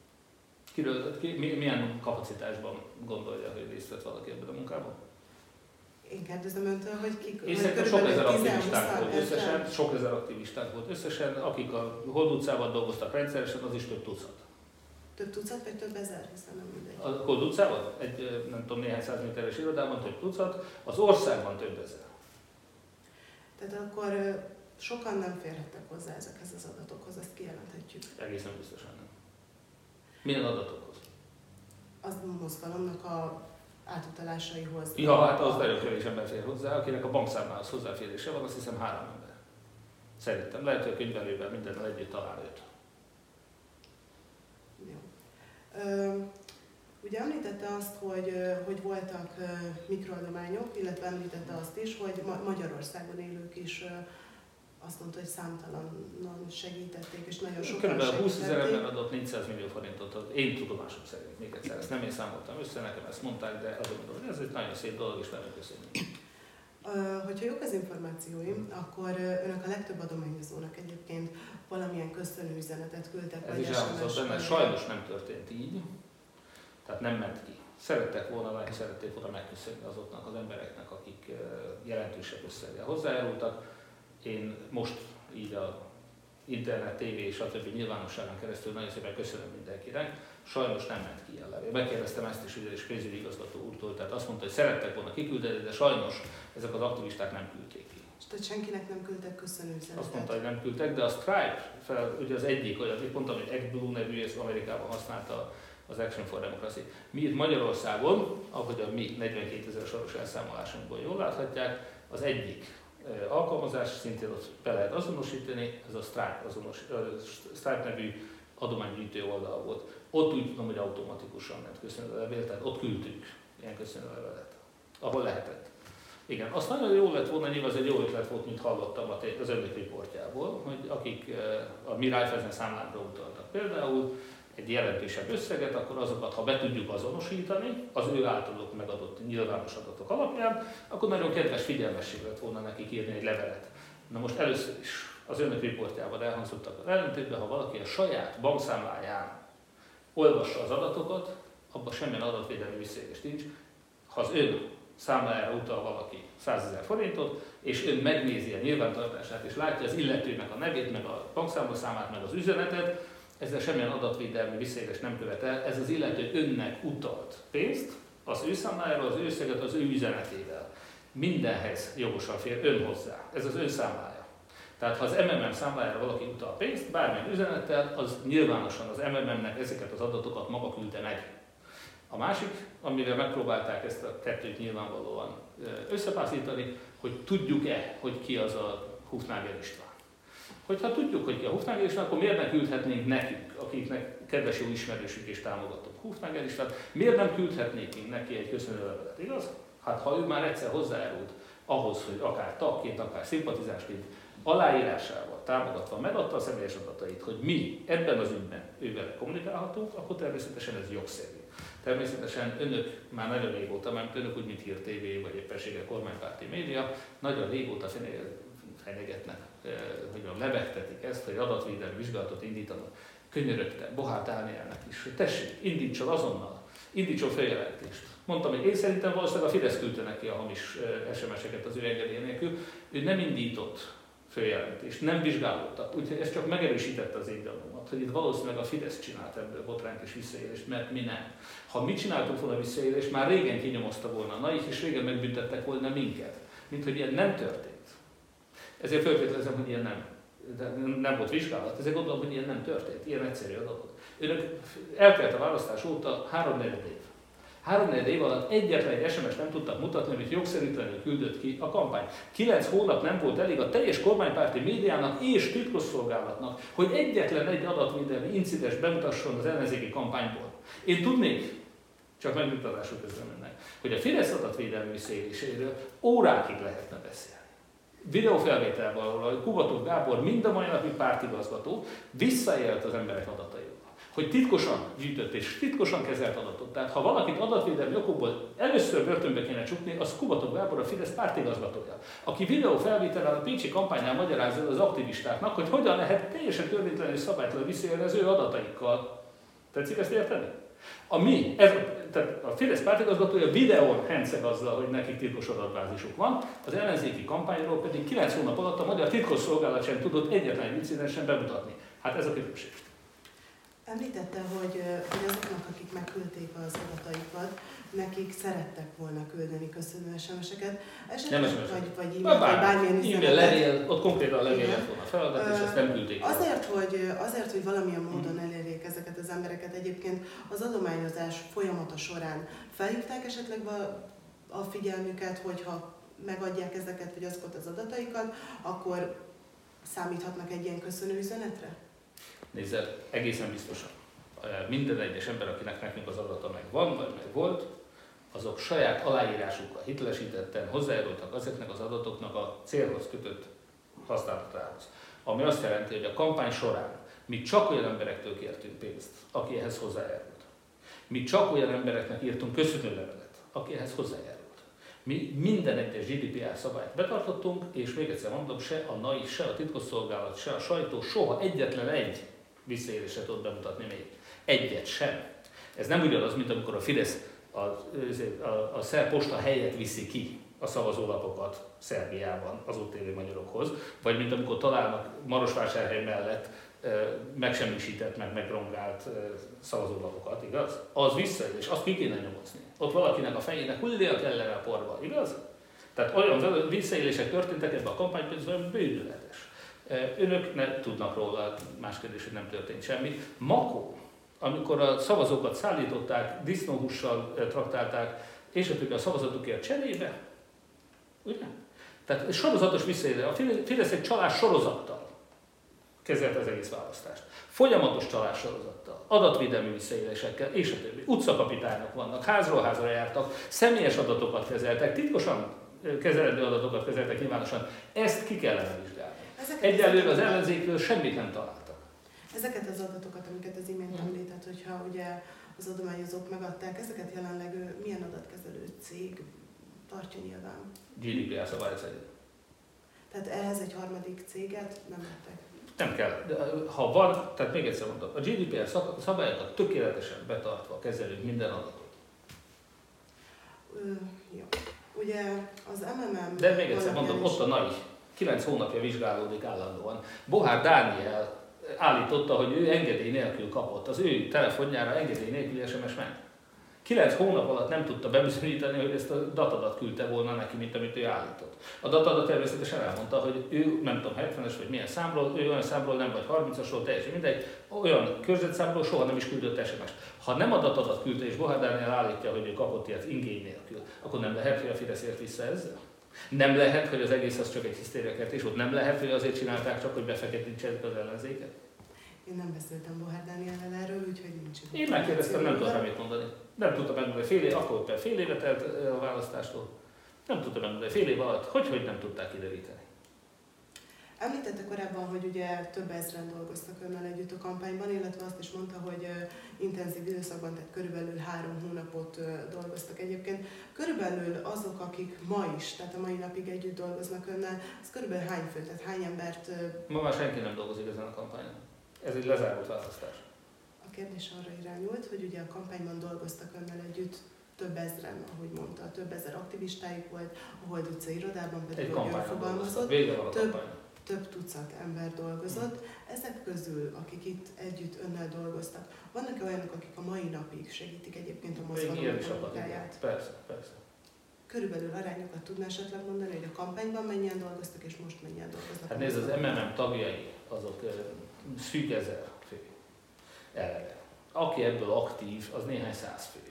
Milyen kapacitásban gondolja, hogy részt vett valaki ebben a munkában? Én kérdezem öntől, hogy kik... Én szerintem sok ezer aktivistánk volt összesen, sok ezer aktivistánk volt összesen, akik a Hold utcában dolgoztak rendszeresen, az is több tucat. Több tucat, vagy több ezer, hiszen nem mindegy. A Hold utcában? Egy, nem tudom, néhány száz méteres irodában több tucat, az országban több ezer. Tehát akkor sokan nem férhettek hozzá ezekhez az adatokhoz, ezt kijelenthetjük. Egészen biztosan nem. Milyen adatokhoz? Az mozgalomnak a átutalásaihoz. Ja, hát az nagyon kevés ember fér hozzá, akinek a bankszámlához hozzáférése van, azt hiszem 3 ember. Szerintem. Lehet, hogy a könyvelővel mindennel együtt talán 5. Ugye említette azt, hogy voltak mikroadományok, illetve említette azt is, hogy Magyarországon élők is azt mondta, hogy számtalanon segítették, és nagyon sokan Körülbelül segítették. 20 000 ember adott 400 millió forintot, én tudomásom szerint, még egyszer, ezt nem én számoltam össze, nekem ezt mondták, de azt mondom, hogy ez egy nagyon szép dolog, és nagyon köszönjük. Hogyha jók az információim, akkor önök a legtöbb adományozónak egyébként valamilyen köszönő üzenetet küldtek, ez vagy is elhangzott benne, sajnos nem történt így, tehát nem ment ki. Szerették volna megköszönni azoknak az embereknek, akik jelentősebb összeggel hozzájárultak. Én most így a internet, tévé és a többi nyilvánosságon keresztül nagyon szépen köszönöm mindenkinek. Sajnos nem ment ki ilyen levél. Megkérdeztem ezt is ügyes pénzügyi igazgató úrtól, tehát azt mondta, hogy szerettek volna kiküldeni, de sajnos ezek az aktivisták nem küldték ki. És tehát senkinek nem küldtek köszönő üzenetet? Azt mondta, hogy nem küldtek, de a Stripe, ugye az egyik olyan, hogy mondtam, hogy ActBlue nevű, ezt Amerikában használta az Action for Democracy. Mi itt Magyarországon, ahogy a mi 42 000 soros elszámolásunkból jól láthatják, az egyik alkalmazás, szintén ott be lehet azonosítani, ez a Stripe nevű adománygyűjtő oldal volt. Ott úgy tudom, hogy automatikusan ment köszönőlevél, tehát ott küldtük ilyen köszönőlevelet, ahol lehetett. Igen, azt nagyon jó lett volna, nyilván ez egy jó ötlet volt, mint hallottam az önök riportjából, hogy akik a mi Raiffeisen számlánkra utaltak például egy jelentősebb összeget, akkor azokat, ha be tudjuk azonosítani, az ő általuk megadott nyilvános adatok alapján, akkor nagyon kedves figyelmesség lett volna nekik írni egy levelet. Na most először is az önök riportjában elhangzottak az ellentétben, ha valaki a saját bankszámláján olvassa az adatokat, abban semmilyen adatvédelmi visszaélés nincs. Ha az ön számlájára utal valaki 100 000 forintot, és ön megnézi a nyilvántartását, és látja az illetőnek a nevét, meg a bankszámlaszámát, meg az üzenetet, ezzel semmilyen adatvédelmi visszaélést nem követel, ez az illető önnek utalt pénzt, az ő számlájáról, az ő összeget az ő üzenetével. Mindenhez jogosan fér ön hozzá. Ez az ön számlája. Tehát ha az MMM számlájára valaki utal pénzt, bármilyen üzenettel, az nyilvánosan az MMM-nek ezeket az adatokat maga küldte meg. A másik, amivel megpróbálták ezt a kettőt nyilvánvalóan összepászítani, hogy tudjuk-e, hogy ki az a Hufnagel István. Hogyha tudjuk, hogy ki a Hufnagel István, akkor miért ne küldhetnénk nekünk, akiknek kedves jó ismerősünk és támogatók Hufnagel István, miért nem küldhetnénk neki egy köszönőlevelet, igaz? Hát ha ő már egyszer hozzájárult ahhoz, hogy akár tagként, akár szimpatizásként aláírásával támogatva megadta a személyes adatait, hogy mi ebben az ügyben ővel kommunikálhatunk, akkor természetesen ez jogszerű. Természetesen önök már nagyon régóta, mert önök úgy, mint Hír TV, vagy éppenséggel kormánypárti média, nagyon régóta fenyegetnek, hogy lebegtetik ezt, hogy adatvédelmi vizsgálatot indítanak. Könyörögtem Bohár Dánielnek is, hogy tessék, indítson azonnal, indítson feljelentést. Mondtam, hogy én szerintem valószínűleg a Fidesz küldte neki a hamis SMS-eket az ő engedélye nélkül. Ő nem indított feljelentést, nem vizsgálódtak. Úgyhogy ez csak megerősítette az én gyanúmat, hogy itt valószínűleg a Fidesz csinált ebből botrányt és visszaélést, mert mi nem. Ha mi csináltunk volna visszaélést, már régen kinyomozta volna a NAIK, és régen megbüntettek volna minket. Mint hogy ilyen nem történt. Ezért feltételezem, hogy ilyen nem volt vizsgálat, ezért gondolom, hogy ilyen nem történt, ilyen egyszerű adatot. Önök eltelt a választás óta 3-4 év. 3-4 év alatt egyetlen egy SMS nem tudtak mutatni, amit jogszerűtlenül küldött ki a kampány. 9 hónap nem volt elég a teljes kormánypárti médiának és titkosszolgálatnak, hogy egyetlen egy adatvédelmi incidens bemutasson az ellenzéki kampányból. Én tudnék, csak megnyugtatású közben mennek, hogy a Fidesz adatvédelmi visszaéléséről órákig lehetne beszélni. Videófelvételben, ahol Kubatov Gábor mind a mai napig pártigazgató visszaélt az emberek adataival. Hogy titkosan gyűjtött és titkosan kezelt adatot. Tehát ha valakit adatvédelmi okokból először börtönbe kéne csukni, az Kubatov Gábor, a Fidesz pártigazgatója, aki videófelvételen a pécsi kampánynál magyarázza az aktivistáknak, hogy hogyan lehet teljesen törvénytelenül és szabálytalanul visszaélni az ő adataikkal. Tetszik ezt érteni? Tehát a Fidesz pártigazgatója videón henceg azzal, hogy nekik titkos adatbázisuk van, az ellenzéki kampányról pedig 9 hónap alatt a magyar titkosszolgálat sem tudott egyetlen egy incidensen bemutatni. Hát ez a különbség. Említette, hogy azoknak, akik megküldték az adataikat, nekik szerettek volna küldeni köszönő SMS-eket, esetleg vagy e-mail, vagy bármilyen üzenetet. Levél, ott konkrétan a levél lett volna feladat, és ezt nem küldték. Azért, hogy valamilyen módon elérjék ezeket az embereket, egyébként az adományozás folyamata során felhívták esetleg a figyelmüket, hogyha megadják ezeket, vagy azokat az adataikat, akkor számíthatnak egy ilyen köszönő üzenetre? Nézd, egészen biztosan. Minden egyes ember, akinek nekünk az adata megvan, vagy meg volt, azok saját aláírásukkal hitelesítetten hozzájárultak ezeknek az adatoknak a célhoz kötött használatához. Ami azt jelenti, hogy a kampány során mi csak olyan emberektől kértünk pénzt, aki ehhez hozzájárult. Mi csak olyan embereknek írtunk köszönőlevelet, aki ehhez hozzájárult. Mi minden egyes GDPR szabályt betartottunk, és még egyszer mondom, se a NAI, se a titkosszolgálat, se a sajtó soha egyetlen egy visszaéléset tud bemutatni még. Egyet sem. Ez nem ugyanaz, mint amikor a Fidesz a szerb posta helyett viszi ki a szavazólapokat Szerbiában az ott élő magyarokhoz, vagy mint amikor találnak Marosvásárhely mellett megsemmisített, megrongált szavazólapokat, igaz? Az visszaélés, azt ki kéne nyomozni. Ott valakinek a fejének hullia kell erre a porba, igaz? Tehát olyan visszaélések történtek ebben a kampánypénzben, bődületes. Önök ne tudnak róla, más kérdés, hogy nem történt semmi. Makó, amikor a szavazókat szállították, disznóhússal traktálták, és a szavazatukért cserébe, ugye? Tehát sorozatos visszaélés. A Fidesz egy csalás sorozattal kezelte az egész választást. Folyamatos csalás sorozattal, adatvédelmi visszaélésekkel, és a többi. Utcakapitányok vannak, házról házra jártak, személyes adatokat kezeltek, titkosan kezelendő adatokat kezeltek nyilvánosan. Ezt ki kellene vizsgálni. Egyelőre az ellenzékről semmit nem találtak. Ezeket az adatokat, amiket az imént említett, hogyha ugye az adományozók megadták, ezeket jelenleg milyen adatkezelő cég tartja nyilván? GDPR szabály szerint. Tehát ehhez egy harmadik céget nem vettek? Nem kell. De ha van, tehát még egyszer mondom, a GDPR szabályokat tökéletesen betartva kezelünk minden adatot. Jó. Ugye az MMM... De még egyszer mondom, ott a NAI 9 hónapja vizsgálódik állandóan. Bohár Dániel állította, hogy ő engedély nélkül kapott. Az ő telefonjára engedély nélkül SMS meg. 9 hónap alatt nem tudta bebizonyítani, hogy ezt a datadat küldte volna neki, mint amit ő állított. A datadat természetesen elmondta, hogy ő nem tudom 70-es vagy milyen számról, ő olyan számról nem vagy 30-asról, teljesen mindegy, olyan körzetszámról soha nem is küldött SMS-t. Ha nem a datadat küldte és Bohár Dániel állítja, hogy ő kapott ilyet ingény nélkül, akkor nem lehet, hogy a Fidesz ért vissza ezzel? Nem lehet, hogy az egész az csak egy hisztériakeltés volt? Nem lehet, hogy azért csinálták csak, hogy befeketítsék az ellenzéket? Én nem beszéltem Bohár Dániellel erről, úgyhogy nincs. Én megkérdeztem, nem tudtam mit mondani. Nem tudtam megmondani, akkor fél éve telt a választástól. Nem tudtam megmondani, fél év alatt, hogy nem tudták kideríteni. Említette korábban, hogy ugye több ezren dolgoztak önnel együtt a kampányban, illetve azt is mondta, hogy intenzív időszakban, tehát körülbelül 3 hónapot dolgoztak egyébként. Körülbelül azok, akik ma is, tehát a mai napig együtt dolgoznak önnel, az körülbelül hány fő, tehát hány embert... Ma már senki nem dolgozik ezen a kampányon. Ez egy lezárult választás. A kérdés arra irányult, hogy ugye a kampányban dolgoztak önnel együtt több ezren, ahogy mondta, több ezer aktivistájuk volt, a Hold utca irodában pedig, hogy ő fogalmazott, több tucat ember dolgozott. Ezek közül, akik itt együtt önnel dolgoztak, vannak olyanok, akik a mai napig segítik egyébként a mozgalom munkáját? Persze. Körülbelül arányokat tudná esetleg mondani, hogy a kampányban mennyien dolgoztak, és most mennyien dolgoznak? Hát nézd, az MMM tagjai, azok szűk 1000 fő eleve. Aki ebből aktív, az néhány száz fő,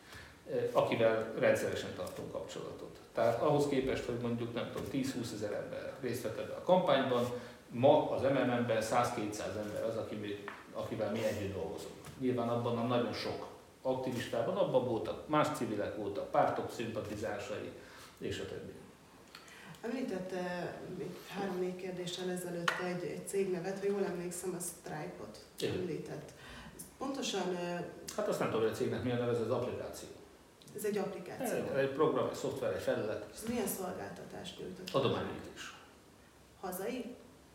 akivel rendszeresen tartunk kapcsolatot. Tehát ahhoz képest, hogy mondjuk nem tudom, 10-20 ezer ember részt vett ebben a kampányban, ma az MMM-ben 100-200 ember az, akivel mi együtt dolgozunk. Nyilván abban a nagyon sok aktivistában, abban voltak, más civilek voltak, pártok szimpatizánsai, és a többi. Említette 3-4 kérdéssel ezelőtt egy cégnevet, ha jól emlékszem, a Stripe-ot említett. Pontosan... Hát azt nem tudom, hogy a cégnek milyen neve, ez az applikáció. Ez egy applikáció? Egy program, egy szoftver, egy felület. Ez milyen szolgáltatást nyújtott? Adománygyűjtés. Hazai?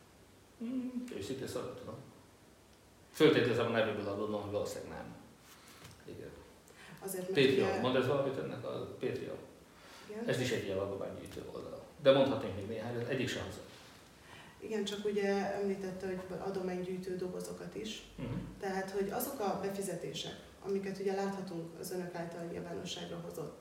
Őszintén szóval tudom. Föltételezem a nevéből adódom, hogy valószínűleg nem. Igen. Azért, Patreon, mondd ez valamit ennek a Patreon? Igen? Ez is egy ilyen adománygyűjtő oldal. De mondhatnék még néhány, egyik sem hazai. Igen, csak ugye említette, hogy adománygyűjtő dobozokat is. Tehát, hogy azok a befizetések, amiket ugye láthatunk az önök által nyilvánosságra hozott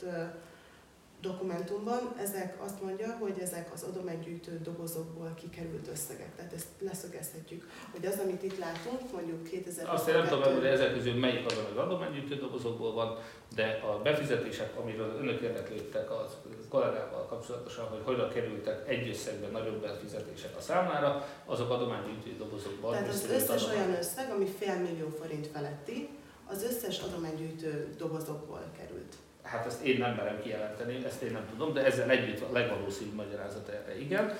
dokumentumban, ezek azt mondja, hogy ezek az adománygyűjtő dobozokból kikerült összegek. Tehát ezt leszögezhetjük, hogy az, amit itt látunk, mondjuk 2000. Azt én nem tudom, hogy ezek közül melyik az, ami adománygyűjtő dobozokból van, de a befizetések, amiről önök érdeklődtek az kollégával kapcsolatosan, hogy hogyan kerültek egy összegben nagyobb befizetések a számlára, azok adománygyűjtő dobozokból. Tehát az összes olyan összeg, ami $500 000 forint feletti, az összes adománygyűjtő dobozokból került. Hát ezt én nem merem kijelenteni, ezt én nem tudom, de ezzel együtt a legvalószínűbb magyarázat erre igen.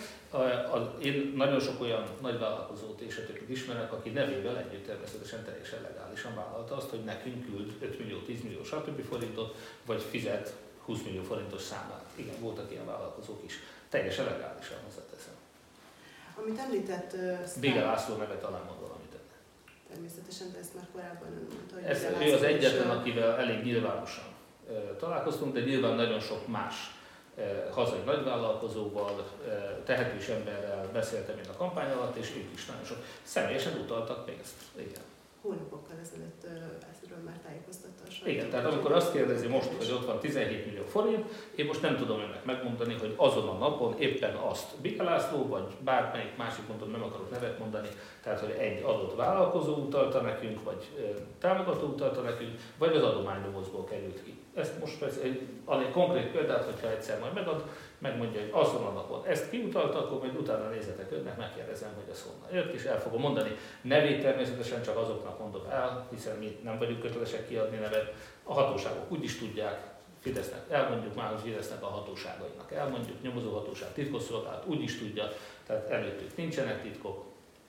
Én nagyon sok olyan nagyvállalkozót és a többit ismerek, aki nevével együtt természetesen teljesen legálisan vállalta azt, hogy nekünk küld 5 millió, 10 millió, stb. Forintot, vagy fizet 20 millió forintos számlát. Igen, voltak ilyen vállalkozók is. Teljesen legálisan hozzáteszem. Amit említett... Bége László neve talán mond valamit ennek. Természetesen, de ezt már korábban ön mondta, hogy... Ő az egyetlen, akivel elég nyilvánosan találkoztunk, de nyilván nagyon sok más hazai nagyvállalkozóval, tehetős emberrel beszéltem én a kampány alatt, és ők is nagyon sok személyesen utaltak pénzt. Igen. Hónapokkal ezelőtt ezről már tájékoztatta a sajtó. Igen, tehát amikor azt kérdezi most, hogy ott van 17 millió forint, én most nem tudom önnek megmondani, hogy azon a napon éppen azt Bége László, vagy bármelyik másik, mondom, nem akarok nevet mondani, tehát hogy egy adott vállalkozó utalta nekünk, vagy támogató utalta nekünk, vagy az adománydobozból került ki. Ezt most egy konkrét példát, hogyha egyszer majd megmondja, hogy azon a napon ezt kiutalta, akkor majd utána nézzetek önnek, megkérdezem, hogy ez honnan jött, és el fogom mondani. Nevét természetesen csak azoknak mondom el, hiszen mi nem vagyunk kötelesek kiadni nevet. A hatóságok úgyis tudják, Fidesznek elmondjuk már, hogy Fidesznek a hatóságainak elmondjuk, nyomozóhatóság, titkosszolgálat úgyis tudja, tehát előttük nincsenek titkok.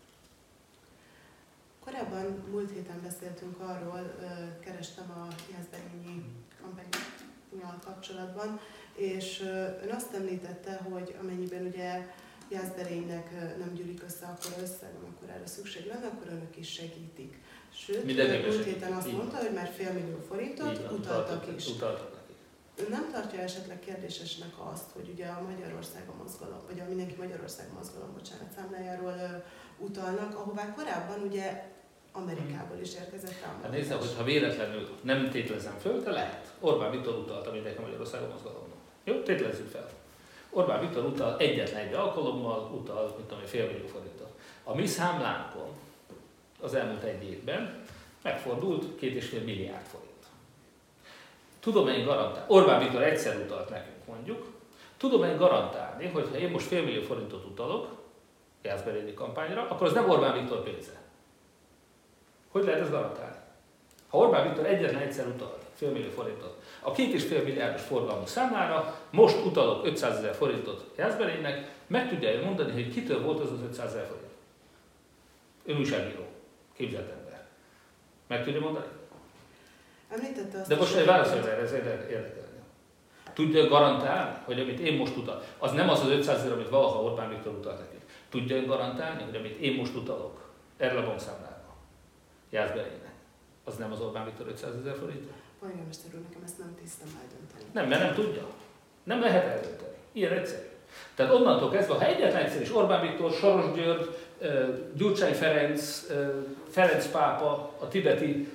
Korábban múlt héten beszéltünk arról, kerestem a Jászberényi kampánnyal kapcsolatban, és ön azt említette, hogy amennyiben ugye Jászberénynek nem gyűlik össze akkor összeg, amikor erre szükség lenne, akkor önök is segítik. Sőt, múlt héten azt mondta, hogy már $500 000 forintot utaltak is. Utaltak neki. Nem tartja esetleg kérdésesnek azt, hogy ugye a Magyarország a mozgalom, vagy a Mindenki Magyarország mozgalom, bocsánat, számlájáról utalnak, ahová korábban ugye Amerikából is érkezett támogatás. Hát nézd, hogyha véletlenül nem tétlezem föl, de lehet. Orbán Viktor utalta Mindenki Magyarország a mozgalomnak. Jó, tétlezzük fel. Orbán Viktor utal egyetlen egy alkalommal, utal, mit tudom, $500 000 forintot. A mi számlánkon az elmúlt egy évben megfordult 2,5 milliárd forint. Tudom én garantálni, Orbán Viktor egyszer utalt nekünk mondjuk, tudom én garantálni, hogy ha én most $500 000 forintot utalok Jászberényi kampányra, akkor az nem Orbán Viktor pénze. Hogy lehet ezt garantálni? Ha Orbán Viktor egyetlen egyszer utalt $500 000 forintot a 2,5 milliárdos forgalmú számlára, most utalok 500 000 forintot Jászberénynek, meg tudja mondani, hogy kitől volt az 500 000 forint? Ön újságíró, képzelt ember. Meg tudja mondani? Említette azt, de most egy válaszolja erre, ez érdekelni. Tudja garantálni, hogy amit én most utalok, az nem az 500 000, amit valaha Orbán Viktor utalt nekünk. Tudja ön garantálni, hogy amit én most utalok erre a bankszámlára, Jászberénynek, az nem az Orbán Viktor 500 000 forint? Polgármester úr, nekem ezt nem tisztem eldönteni. Nem, mert nem tudja. Nem lehet eldönteni. Ilyen egyszerű. Tehát onnantól kezdve, ha egyetlen egyszer is Orbán Viktor, Soros György, Gyurcsány Ferenc, Ferenc pápa, a tibeti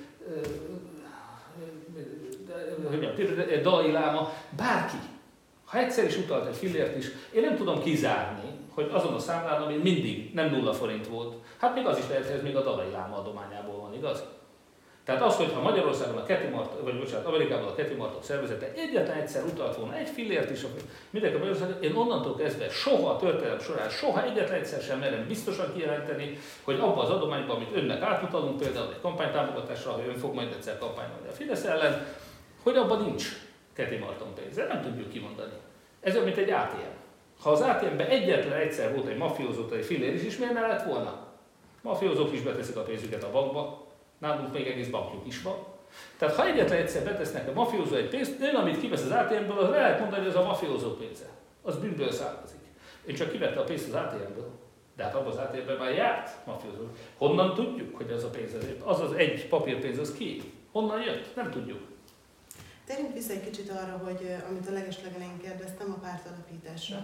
Dalai Láma, bárki, ha egyszer is utalt egy fillért is, én nem tudom kizárni, hogy azon a számlán, ami mindig nem 0 forint volt, hát még az is lehet, hogy ez még a Dalai Láma adományából van, igaz? Tehát az, hogyha Magyarországon a Cathy Martin, vagy bocsánat, Amerikában a Cathy Martin szervezete egyetlen egyszer utalt volna egy fillért is, mindenki Magyarországon, én onnantól kezdve soha a történelem során, soha egyetlen egyszer sem merem biztosan kijelenteni, hogy abban az adományban, amit önnek átutalunk, például egy kampánytámogatásra, ha ön fog majd egyszer kampányolni a Fidesz ellen, hogy abban nincs Cathy Martin pénz. Nem tudjuk kimondani. Ez olyan, mint egy ATM. Ha az ATM-ben egyetlen egyszer volt egy mafiózó, egy fillér is miért ne lett volna? Mafiózók is beteszik a pénzüket a bankba, nálunk még egész bankjuk is van. Tehát ha egyetlen egyszer betesznek a mafiózó egy pénzt, de amit kivesz az ATM-ből, az lehet mondani, hogy az a mafiózó pénze. Az bűnből származik. Én csak kivette a pénzt az ATM-ből, de hát abban az ATM-ben már járt mafiózó. Honnan tudjuk, hogy az a pénz azért? Az az egy papírpénz, az ki? Honnan jött? Nem tudjuk. Térjünk vissza egy kicsit arra, hogy amit a legeslegelején kérdeztem, a pártalapításra.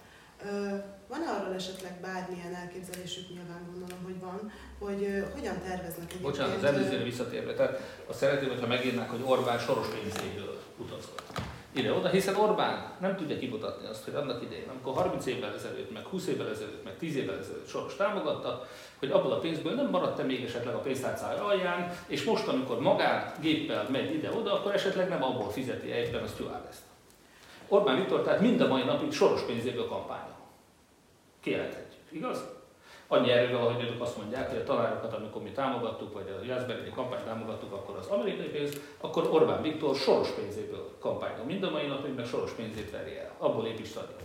Van arról esetleg bármilyen elképzelésük, nyilván gondolom, hogy van, hogy hogyan terveznek egyébként? Bocsánat, az előzőre visszatérve, tehát azt szeretném, hogyha megírnák, hogy Orbán Soros pénzéből utazott ide-oda, hiszen Orbán nem tudja kimutatni azt, hogy annak idején, amikor 30 évvel ezelőtt, meg 20 évvel ezelőtt, meg 10 évvel ezelőtt Soros támogatta, hogy abból a pénzből nem maradt-e még esetleg a pénztárcája alján, és most, amikor magángéppel megy ide-oda, akkor esetleg nem abból fizeti egyben a stewardess-t. Orbán Viktor tehát mind a mai napig Soros pénzéből kampányol. Kijelenthetjük, igaz? Annyi erővel, ahogy önök azt mondják, hogy a tanárokat, amikor mi támogattuk, vagy a Jászberényi kampányt támogattuk, akkor az amerikai pénz, akkor Orbán Viktor Soros pénzéből kampányol. Mind a mai napig meg Soros pénzét veri el. Abból épít stadion.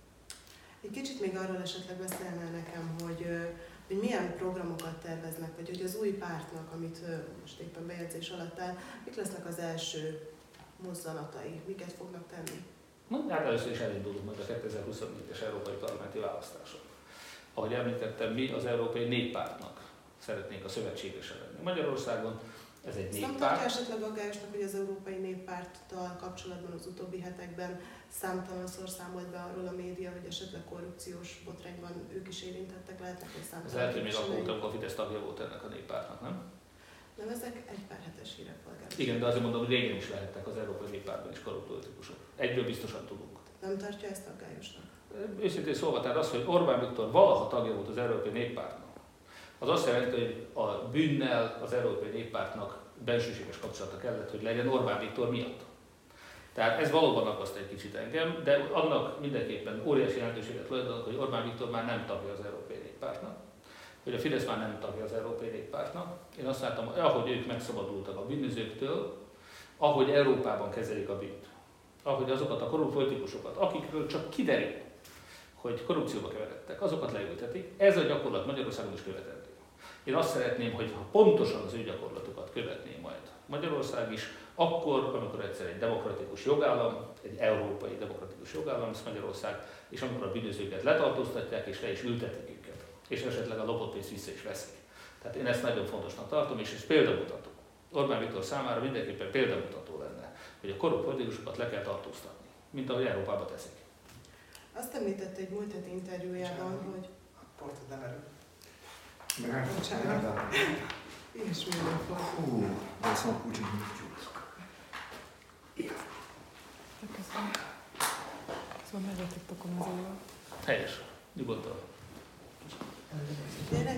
Egy kicsit még arról esetleg beszélnél nekem, hogy milyen programokat terveznek, vagy hogy az új pártnak, amit most éppen bejegyzés alatt áll, mik lesznek az első mozzanatai, miket fognak tenni? Hát először is elindulunk majd a 2024-es európai parlamenti választáson. Ahogy említettem, mi az Európai Néppártnak szeretnénk a szövetségese lenni. Magyarországon ez egy néppárt. Nem tartja esetleg aggályosnak, hogy az Európai Néppárttal kapcsolatban az utóbbi hetekben számtalanszor számolt be arról a média, hogy esetleg korrupciós botrányban ők is érintettek lehetnek, vagy számtalan. Ez lehet, hogy még akkor, amikor a Fidesz tagja volt ennek a néppártnak, nem? Nem, ezek egy pár hetes hírek, polgármester. Igen, de azért mondom, hogy régen is lehettek az Európai Néppártban is korrupt politikusok. Egyből biztosan tudunk. Nem tartja ezt aggályosnak? Őszintén szólva, tehát az, hogy Orbán Viktor valaha tagja volt az Európai Néppártnak, az azt jelenti, hogy a bűnnel az Európai Néppártnak bensőséges kapcsolata kellett, hogy legyen Orbán Viktor miatt. Tehát ez valóban aggaszt egy kicsit engem, de annak mindenképpen óriási jelentőséget tulajdonítok, hogy Orbán Viktor már nem tagja az Európai Néppártnak, hogy a Fidesz már nem tagja az Európai Néppártnak. Én azt láttam, hogy ahogy ők megszabadultak a bűnözőktől, ahogy Európában kezelik a bűnt, ahogy azokat a korrupt politikusokat, akikről csak kiderül, hogy korrupcióba keveredtek, azokat leültetik, ez a gyakorlat Magyarországon is követendő. Én azt szeretném, hogy ha pontosan az ő gyakorlatukat követné majd Magyarország is, akkor, amikor egyszer egy demokratikus jogállam, egy európai demokratikus jogállam lesz Magyarország, és amikor a bűnözőket letartóztatják és le is ültetik őket, és esetleg a lopott pénzt vissza is veszik. Tehát én ezt nagyon fontosnak tartom, és ez példamutató. Orbán Viktor számára mindenképpen példamutató lenne, hogy a korrupt politikusokat le kell tartóztatni, mint ahogy Európában teszik. Azt említette egy múlt heti interjújában, hogy... Portod nem erő. Bocsánat. Ilyesmi volt. De ezt van úgy, hogy Szóval meg a TikTokon az éve. Helyes. Nyugodtan. Gyere.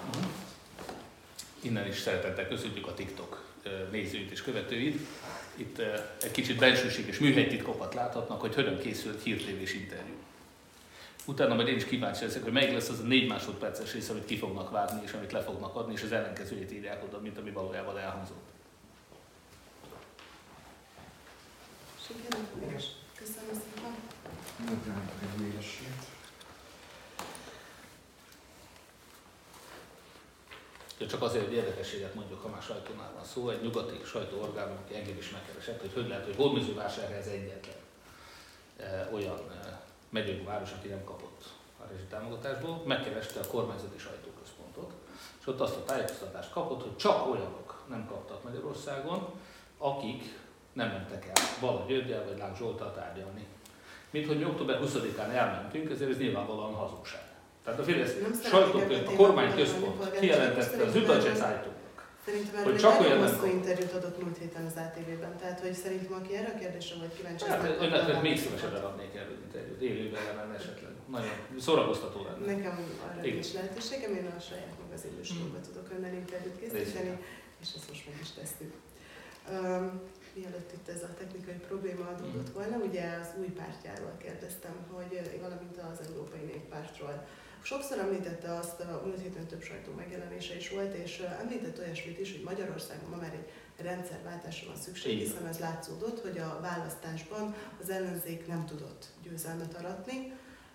Innen is szeretettel köszöntjük a TikTok nézőit és követőit. Itt egy kicsit bensőség és műhelytitkokat láthatnak, hogy hogyan készült hírtévés interjú. Utána majd én is kíváncsi leszek, hogy melyik lesz az a 4 másodperces rész, amit ki fognak vágni és amit le fognak adni, és az ellenkezőjét írják oda, mint ami valójában elhangzott. Sikerült. Köszönöm szépen. nem egy végességet. Csak azért, hogy érdekességet mondjuk, ha már sajtónál van szó, egy nyugati sajtóorgánum, aki engem is megkeresett, hogy lehet, hogy Hódmezővásárhely ez egyetlen olyan megyei város, aki nem kapott a rezsitámogatásból, megkereste a kormányzati sajtóközpontot, és ott azt a tájékoztatást kapott, hogy csak olyanok nem kaptak Magyarországon, akik nem mentek el Balla Györggyel vagy Láng Zsolttal tárgyalni. Mint hogy mi október 20-án elmentünk, ezért ez nyilvánvalóan hazugság. Tehát a Fidesz a kormányközpont kijelentette az Süddeutsche Zeitungnak, szerintem hogy csak olyan hosszú interjút adott múlt héten az ATV-ben, tehát hogy szerintem aki erre a kérdésre volt kíváncsi... Önnek még szívesebben adnék erről interjút, élőben lenne esetleg. Nagyon szórakoztató lenne. Nekem arra nincs lehetőségem, én a saját magazinműsoromban tudok önnel interjút készíteni, és ezt most meg is tesszük. Mielőtt itt ez a technikai probléma adódott volna, ugye az új pártjáról kérdeztem, hogy valamint az Európai Néppártról. Sokszor említette azt, a múlt héten több sajtó megjelenése is volt, és említett olyasmit is, hogy Magyarországon ma már egy rendszerváltásra van szükség, hiszen ez látszódott, hogy a választásban az ellenzék nem tudott győzelmet aratni.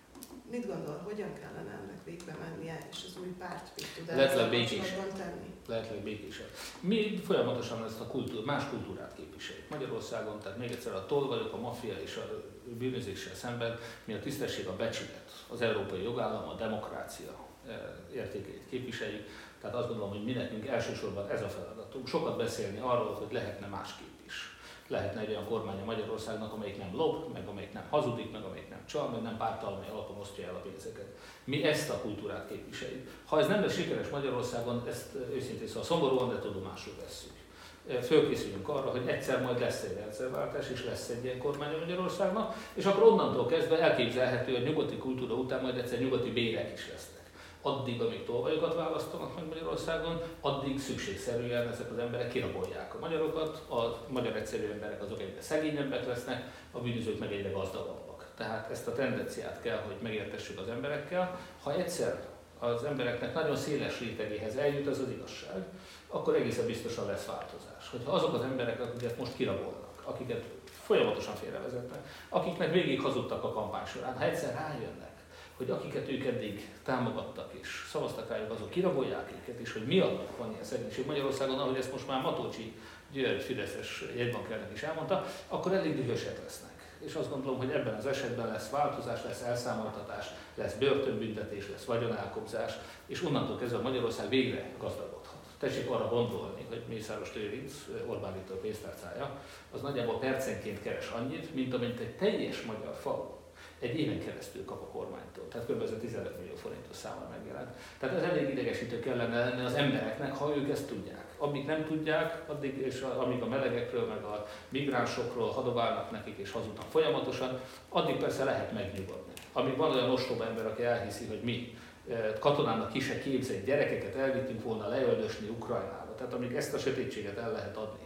Mit gondol, hogyan kellene ennek végbe mennie, és az új párt mit tud ezzel kapcsolatban tenni? Lehetőleg békésebb. Mi folyamatosan ezt a más kultúrát képviseljük Magyarországon, tehát még egyszer a tolvajok, a maffia és a bűnözéssel szemben mi a tisztesség, a becsület, az európai jogállam, a demokrácia értékeit képviseljük. Tehát azt gondolom, hogy mi nekünk elsősorban ez a feladatunk. Sokat beszélni arról, hogy lehetne másképp is. Lehetne egy olyan kormány a Magyarországnak, amelyik nem lop, meg amelyik nem hazudik, meg amelyik nem csal, meg nem pártalmi alapon osztja el a pénzeket. Mi ezt a kultúrát képviseljük. Ha ez nem lesz sikeres Magyarországon, ezt őszintén szóval szomorúan, de tudomásul vesszük. Fölkészülünk arra, hogy egyszer majd lesz egy rendszerváltás, és lesz egy ilyen kormány a Magyarországnak, és akkor onnantól kezdve elképzelhető, hogy nyugati kultúra után majd egyszer nyugati bérek is lesznek. Addig, amíg tolvajokat választanak meg Magyarországon, addig szükségszerűen ezek az emberek kirabolják a magyarokat, a magyar egyszerű emberek azok egyre szegényebbek lesznek, a bűnözők meg egyre gazdagabbak. Tehát ezt a tendenciát kell, hogy megértessük az emberekkel. Ha egyszer az embereknek nagyon széles rétegéhez eljut ez az igazság, akkor egészen biztosan lesz változás. Hogyha azok az emberek, akiket most kirabolnak, akiket folyamatosan félrevezetnek, akiknek végig hazudtak a kampány során, ha egyszer rájönnek, hogy akiket ők eddig támogattak és szavaztak rájuk, azok kirabolják őket, és hogy miatt van ilyen szegénység Magyarországon, ahogy ezt most már Matolcsy György fideszes jegybankernek is elmondta, akkor elég dühösek lesznek. És azt gondolom, hogy ebben az esetben lesz változás, lesz elszámoltatás, lesz börtönbüntetés, lesz vagyonelkobzás, és onnantól kezdve Magyarország végre gazdagodhat. Tessék arra gondolni, hogy Mészáros Lőrinc, Orbán Viktor pénztárcája, az nagyjából percenként keres annyit, mint amint egy teljes magyar falu egy éven keresztül kap a kormánytól. Tehát kb. 15 millió forintos számmal megjelent. Tehát ez elég idegesítő kellene lenni az embereknek, ha ők ezt tudják. Amíg nem tudják, addig, és amíg a melegekről, meg a migránsokról hadoválnak nekik és hazudnak folyamatosan, addig persze lehet megnyugodni. Amíg van olyan ostoba ember, aki elhiszi, hogy mi katonának ki se képzett gyerekeket elvittünk volna leöldösni Ukrajnába. Tehát amíg ezt a sötétséget el lehet adni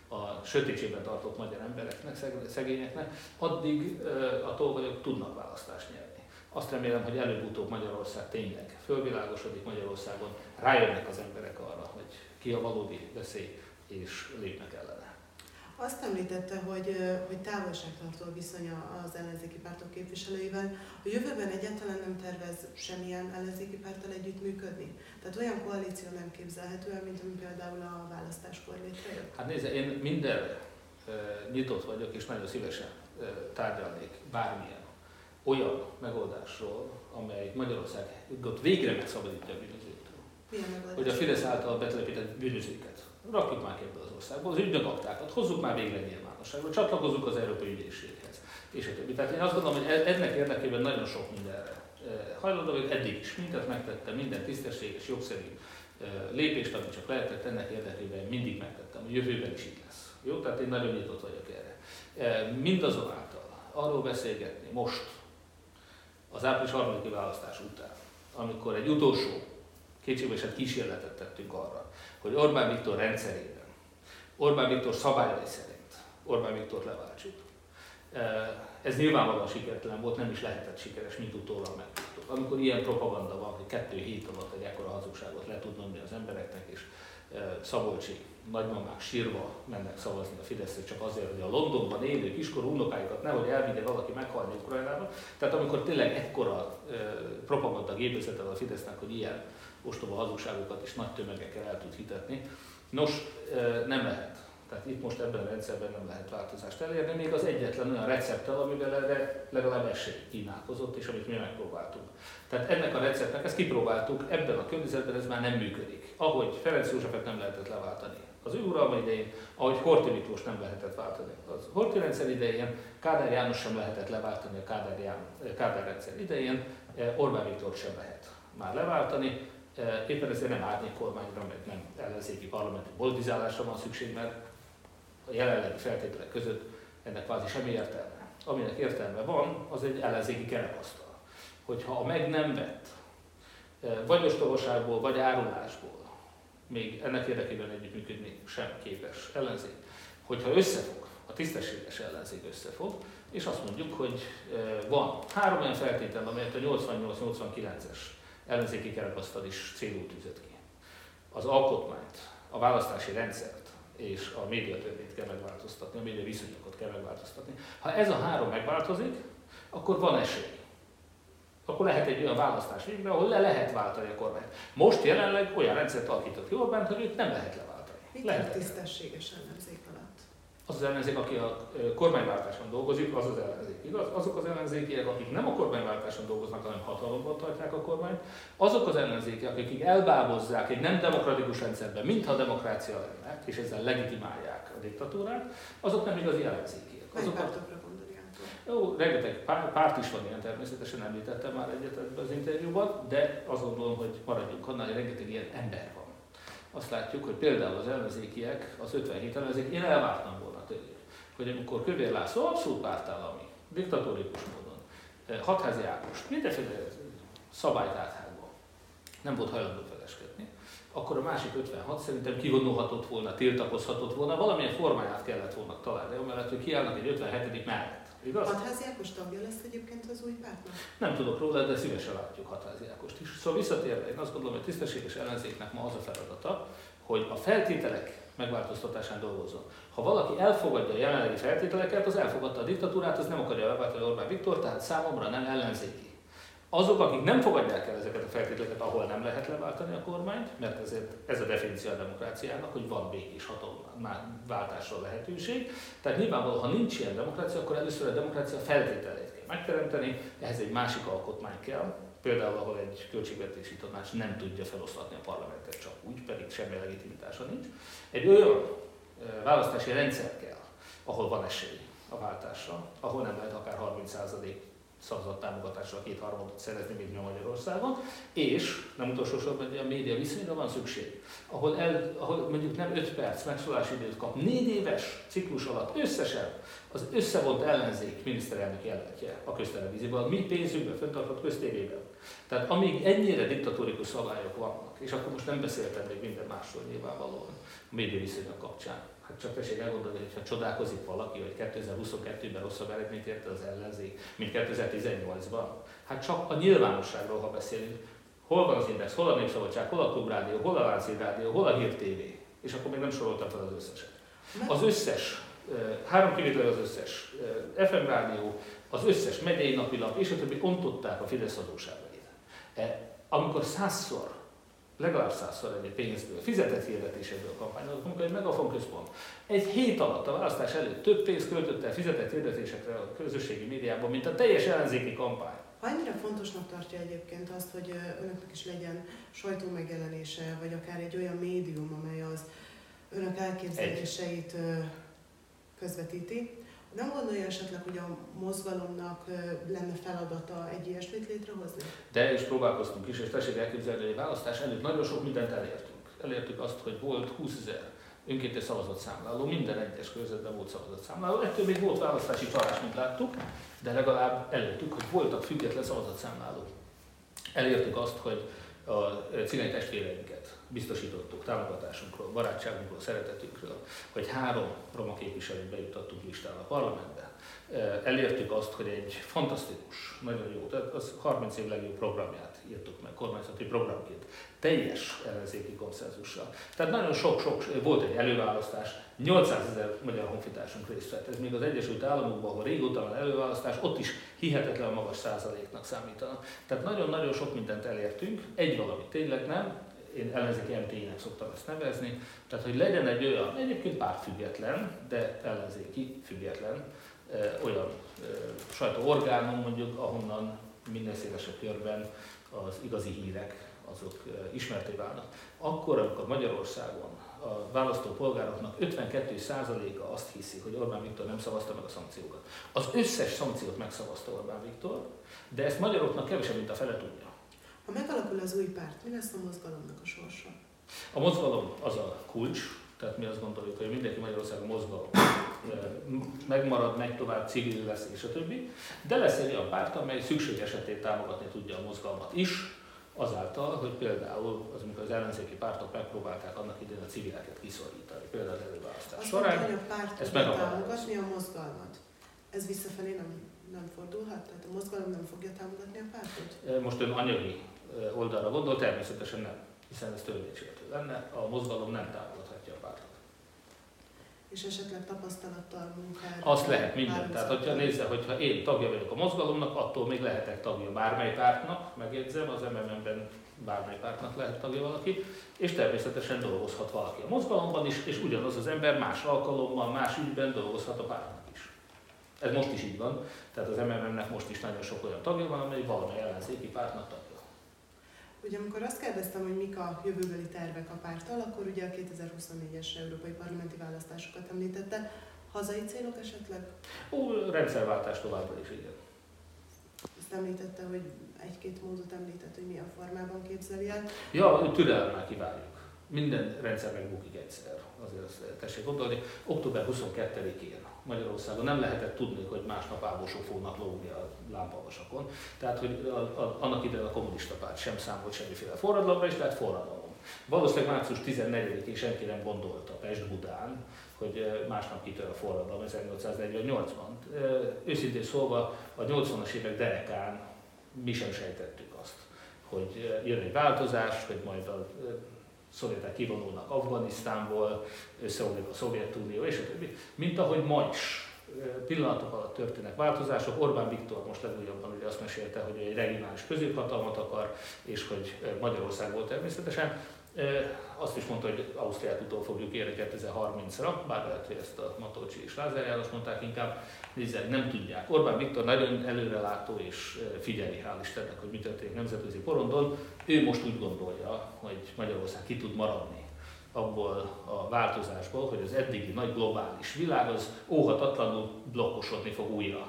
a sötétségben tartott magyar embereknek, szegényeknek, addig a tolvajok tudnak választást nyerni. Azt remélem, hogy előbb-utóbb Magyarország tényleg fölvilágosodik Magyarországon, rájönnek az emberek arra, hogy ki a valódi veszély, és lépnek ellene. Azt említette, hogy távolságtartó viszonya az ellenzéki pártok képviselőivel. A jövőben egyáltalán nem tervez semmilyen ellenzéki párttal együttműködni? Tehát olyan koalíció nem képzelhető el, mint ami például a választáskor létrejött? Hát nézze, én mindenre nyitott vagyok, és nagyon szívesen tárgyalnék bármilyen olyan megoldásról, amely Magyarországot végre megszabadítja a bűnözőktől. hogy a Fidesz által betelepített bűnözőket rakjuk már ki ebből az országból, az ügynökaktákat, hozzuk már végre nyilvánosságra, csatlakozzuk az Európai Ügyészséghez, és a többi. Tehát én azt gondolom, hogy ennek érdekében nagyon sok mindenre hajlandó vagyok, eddig is mindent megtettem, minden tisztességes, jogszerű lépést, amit csak lehetett, ennek érdekében mindig megtettem, a jövőben is így lesz. Jó? Tehát én nagyon nyitott vagyok erre. Mindazonáltal arról beszélgetni most, az április 3. választás után, amikor egy utolsó kétségbeesett kísérletet tettünk arra, hogy Orbán Viktor rendszerében, Orbán Viktor szabályai szerint Orbán Viktort leváltsuk. Ez nyilvánvalóan sikertelen volt, nem is lehetett sikeres, mint utólag megtudtuk. Amikor ilyen propaganda van, hogy 2 hét alatt egy ekkora hazugságot le tud mondani az embereknek, és szabolcsi nagymamák sírva mennek szavazni a Fideszre csak azért, hogy a Londonban élő kiskorú unokáikat nehogy elvigye valaki meghalni Ukrajnában. Tehát amikor tényleg ekkora propaganda gépezete a Fidesznek, hogy ilyen ostoba hazugságokat is nagy tömegekkel el tud hitetni. Nos, nem lehet. Tehát itt most ebben a rendszerben nem lehet változást elérni, még az egyetlen olyan recepttel, amivel erre legalább esély kínálkozott, és amit mi megpróbáltunk. Tehát ennek a receptnek, ezt kipróbáltuk, ebben a környezetben ez már nem működik. Ahogy Ferenc Józsefet nem lehetett leváltani az ő uralma idején, ahogy Horthy Miklós nem lehetett váltani az Horthy rendszer idején, Kádár János sem lehetett leváltani a Kádár rendszer idején, Orbán Viktor sem lehet már leváltani. Éppen ezért nem árnyék kormányra, meg nem ellenzéki parlamenti politizálásra van szükség, mert a jelenlegi feltételek között ennek kvázi semmi értelme. Aminek értelme van, az egy ellenzéki kerekasztal. Hogyha a meg nem vett, vagy ostobaságból, vagy árulásból, még ennek érdekében együttműködni sem képes ellenzék, hogyha összefog, a tisztességes ellenzék összefog, és azt mondjuk, hogy van 3 olyan feltétel, amelyet a 88-89-es ellenzéki kerekasztal is célul tűzött ki. Az alkotmányt, a választási rendszert és a médiatörvényt kell megváltoztatni, a média viszonyokat kell megváltoztatni. Ha ez a 3 megváltozik, akkor van esély. Akkor lehet egy olyan választás végre, ahol le lehet váltani a kormányt. Most jelenleg olyan rendszert alakított ki Orbán, hogy őt nem lehet leváltani. Mit lehet tisztességes ellenzék alatt? Az az ellenzék, aki a kormányváltáson dolgozik, az az ellenzék. Igaz? Azok az ellenzékiek, akik nem a kormányváltáson dolgoznak, hanem hatalomban tartják a kormányt, azok az ellenzékiek, akik elbábozzák egy nem demokratikus rendszerben, mintha a demokrácia lenne, és ezzel legitimálják a diktatúrát, azok nem igazi ellenzékiek. Mely pártokra gondolni Anton? Jó, rengeteg párt is van ilyen, természetesen említettem már egyet ebben az interjúban, de azt gondolom, hogy maradjunk annál, hogy rengeteg ilyen ember van. Azt látjuk, hogy például az ellenzékiek, az 57 ellenzék, én elvártam volna tőlük, hogy amikor Kövér László abszolút pártállami, diktatórikus módon, Hatházi Ágost, mindenféle szabályt áthágva nem volt hajlandó feleskedni, akkor a másik 56 szerintem kivonulhatott volna, tiltakozhatott volna, valamilyen formáját kellett volna találni, amellett, hogy kiállnak egy 57. mellett. Igaz? Hatházi Ákos tagja lesz egyébként az új pártnak? Nem tudok róla, de szívesen látjuk Hatházi Ákost is. Szóval visszatérve, én azt gondolom, hogy tisztességes ellenzéknek ma az a feladata, hogy a feltételek megváltoztatásán dolgozzon. Ha valaki elfogadja a jelenlegi feltételeket, az elfogadta a diktatúrát, az nem akarja leváltani Orbán Viktor, tehát számomra nem ellenzéki. Azok, akik nem fogadják el ezeket a feltételeket, ahol nem lehet leváltani a kormányt, mert ez a definíció a demokráciának, hogy van békés hatalomváltásra lehetőség. Tehát nyilvánvalóan, ha nincs ilyen demokrácia, akkor először a demokrácia feltételeit kell megteremteni, ehhez egy másik alkotmány kell, például ahol egy költségvetési tanács nem tudja feloszlatni a parlamentet csak úgy, pedig semmi legitimitása nincs. Egy olyan választási rendszer kell, ahol van esély a váltásra, ahol nem lehet akár 30% szavazattámogatással 2/3 szerezni, mint mi Magyarországon, és nem utolsó sorban egy média viszonyra van szükség, ahol mondjuk nem 5 perc megszólási időt kap, 4 éves ciklus alatt összesen az összevont ellenzék miniszterelnök jelöltje a köztelevízióban, mi pénzünkben fenntartott köztévében. Tehát amíg ennyire diktatórikus szabályok vannak, és akkor most nem beszéltem még minden másról nyilvánvalóan a média viszonyok kapcsán. Hát csak tessék elgondolni, hogyha csodálkozik valaki, hogy 2022-ben rosszabb eredményt érte az ellenzék, mint 2018-ban. Hát csak a nyilvánosságról, ha beszélünk, hol van az Index, hol a Népszabadság, hol a Klubrádió, hol a Lánchíd Rádió, hol a Hír TV, és akkor még nem soroltam fel az összeset. Az összes, 3 kivétel az összes FM rádió, az összes megyei napilap, és a többi ontották a Fidesz adósságait. Amikor 100-szor, legalább 100-szor ennyi pénzből, fizetett hirdetésekből kampányolnak, amikor egy Megafon központ egy hét alatt a választás előtt több pénzt költött el fizetett hirdetésekre a közösségi médiában, mint a teljes ellenzéki kampány Ha annyira fontosnak tartja egyébként azt, hogy önöknek is legyen sajtómegjelenése, vagy akár egy olyan médium, amely az önök elképzeléseit közvetíti, nem gondolja esetleg, hogy a mozgalomnak lenne feladata egy ilyesmit létrehozni? De is próbálkoztunk is, és tessék elképzelni, hogy a választás előtt nagyon sok mindent elértünk. Elértük azt, hogy volt 20 000 önkéntes szavazatszámláló, minden egyes körzetben volt szavazatszámláló. Ettől még volt választási csalás, mint láttuk, de legalább elértük, hogy voltak független szavazatszámlálók. Elértük azt, hogy a cigány testvéreinket biztosítottuk támogatásunkról, barátságunkról, szeretetünkről, hogy 3 roma képviselőt bejuttattunk listára a parlamentbe. Elértük azt, hogy egy fantasztikus, nagyon jó, tehát az 30 év legjobb programját írtuk meg, kormányzati programként, teljes ellenzéki konszenzussal. Tehát nagyon sok, volt egy előválasztás, 800 000 magyar honfitársunk részt vett. Ez még az Egyesült Államokban, ahol régóta van előválasztás, ott is hihetetlen magas százaléknak számítanak. Tehát nagyon-nagyon sok mindent elértünk, egy valami tényleg nem, én ellenzéki MTI-nek szoktam ezt nevezni, tehát hogy legyen egy olyan, egyébként pártfüggetlen, de ellenzéki független, olyan sajtóorgánum mondjuk, ahonnan minden szélesebb körben az igazi hírek azok ismerté válnak. Akkor, amikor Magyarországon a választópolgároknak 52%-a azt hiszi, hogy Orbán Viktor nem szavazta meg a szankciókat. Az összes szankciót megszavazta Orbán Viktor, de ezt magyaroknak kevesebb, mint a fele tudja. Ha megalakul az új párt, mi lesz a mozgalomnak a sorsa? A mozgalom az a kulcs, tehát mi azt gondoljuk, hogy mindenki Magyarországon mozgalom megmarad, megy tovább, civil lesz és a többi, de lesz egy olyan párt, amely szükség esetén támogatni tudja a mozgalmat is, azáltal, hogy például amikor az ellenzéki pártok megpróbálták annak idején a civileket kiszorítani, például az előválasztás során. Azt mondta, hogy a párt tudja támogatni a mozgalmat. Ez visszafelé nem fordulhat? Tehát a mozgalom nem fogja támogatni a pártot? Most ön anyagi oldalra gondol, természetesen nem, hiszen ez törvénysértő lenne, a mozgalom nem támogathatja a pártot. És esetleg tapasztalattal, munkára? Azt lehet minden. Tehát, hogyha nézze, hogyha én tagja vagyok a mozgalomnak, attól még lehetek tagja bármely pártnak, megjegyzem, az MMM-ben bármely pártnak lehet tagja valaki, és természetesen dolgozhat valaki a mozgalomban is, és ugyanaz az ember más alkalommal, más ügyben dolgozhat a pártnak is. Ez most is így van, tehát az MMM-nek most is nagyon sok olyan tagja van, amely valamely ellenzéki pártnak tagja. Ugye amikor azt kérdeztem, hogy mik a jövőbeli tervek a párttal, akkor ugye a 2024-es európai parlamenti választásokat említette. Hazai célok esetleg? Rendszerváltás továbbra is, igen. Azt említette, hogy egy-két módot említett, hogy milyen formában képzeli el. Ja, türelemmel kivárjuk. Minden rendszer megbukik egyszer, azért azt tessék gondolni. Október 22-én Magyarországon nem lehetett tudni, hogy másnap ábosok fognak lógni a lámpavasakon. Tehát, hogy annak idején a kommunista párt sem számolt semmiféle forradalomra, és tehát forradalom. Valószínűleg március 14-én senki nem gondolta Pest-Budán, hogy másnap kitör a forradalom 1848-ban. Őszintén szólva a 80-as évek derekán mi sem sejtettük azt, hogy jön egy változás, hogy majd a szovjetek kivonulnak Afganisztánból, összeomlik a Szovjetunió és a többi. Mint ahogy ma is pillanatok alatt történnek változások. Orbán Viktor most legújabban ugye azt mesélte, hogy egy regionális középhatalmat akar, és hogy Magyarországból természetesen. Azt is mondta, hogy Ausztriát utol fogjuk érni 2030-ra, bár lehet, hogy ezt a Matolcsi és Lázár János mondták inkább, nézzel, nem tudják. Orbán Viktor nagyon előrelátó és figyeli, hál' Istennek, hogy mi történik nemzetközi porondon. Ő most úgy gondolja, hogy Magyarország ki tud maradni abból a változásból, hogy az eddigi nagy globális világ az óhatatlanul blokkosodni fog újra.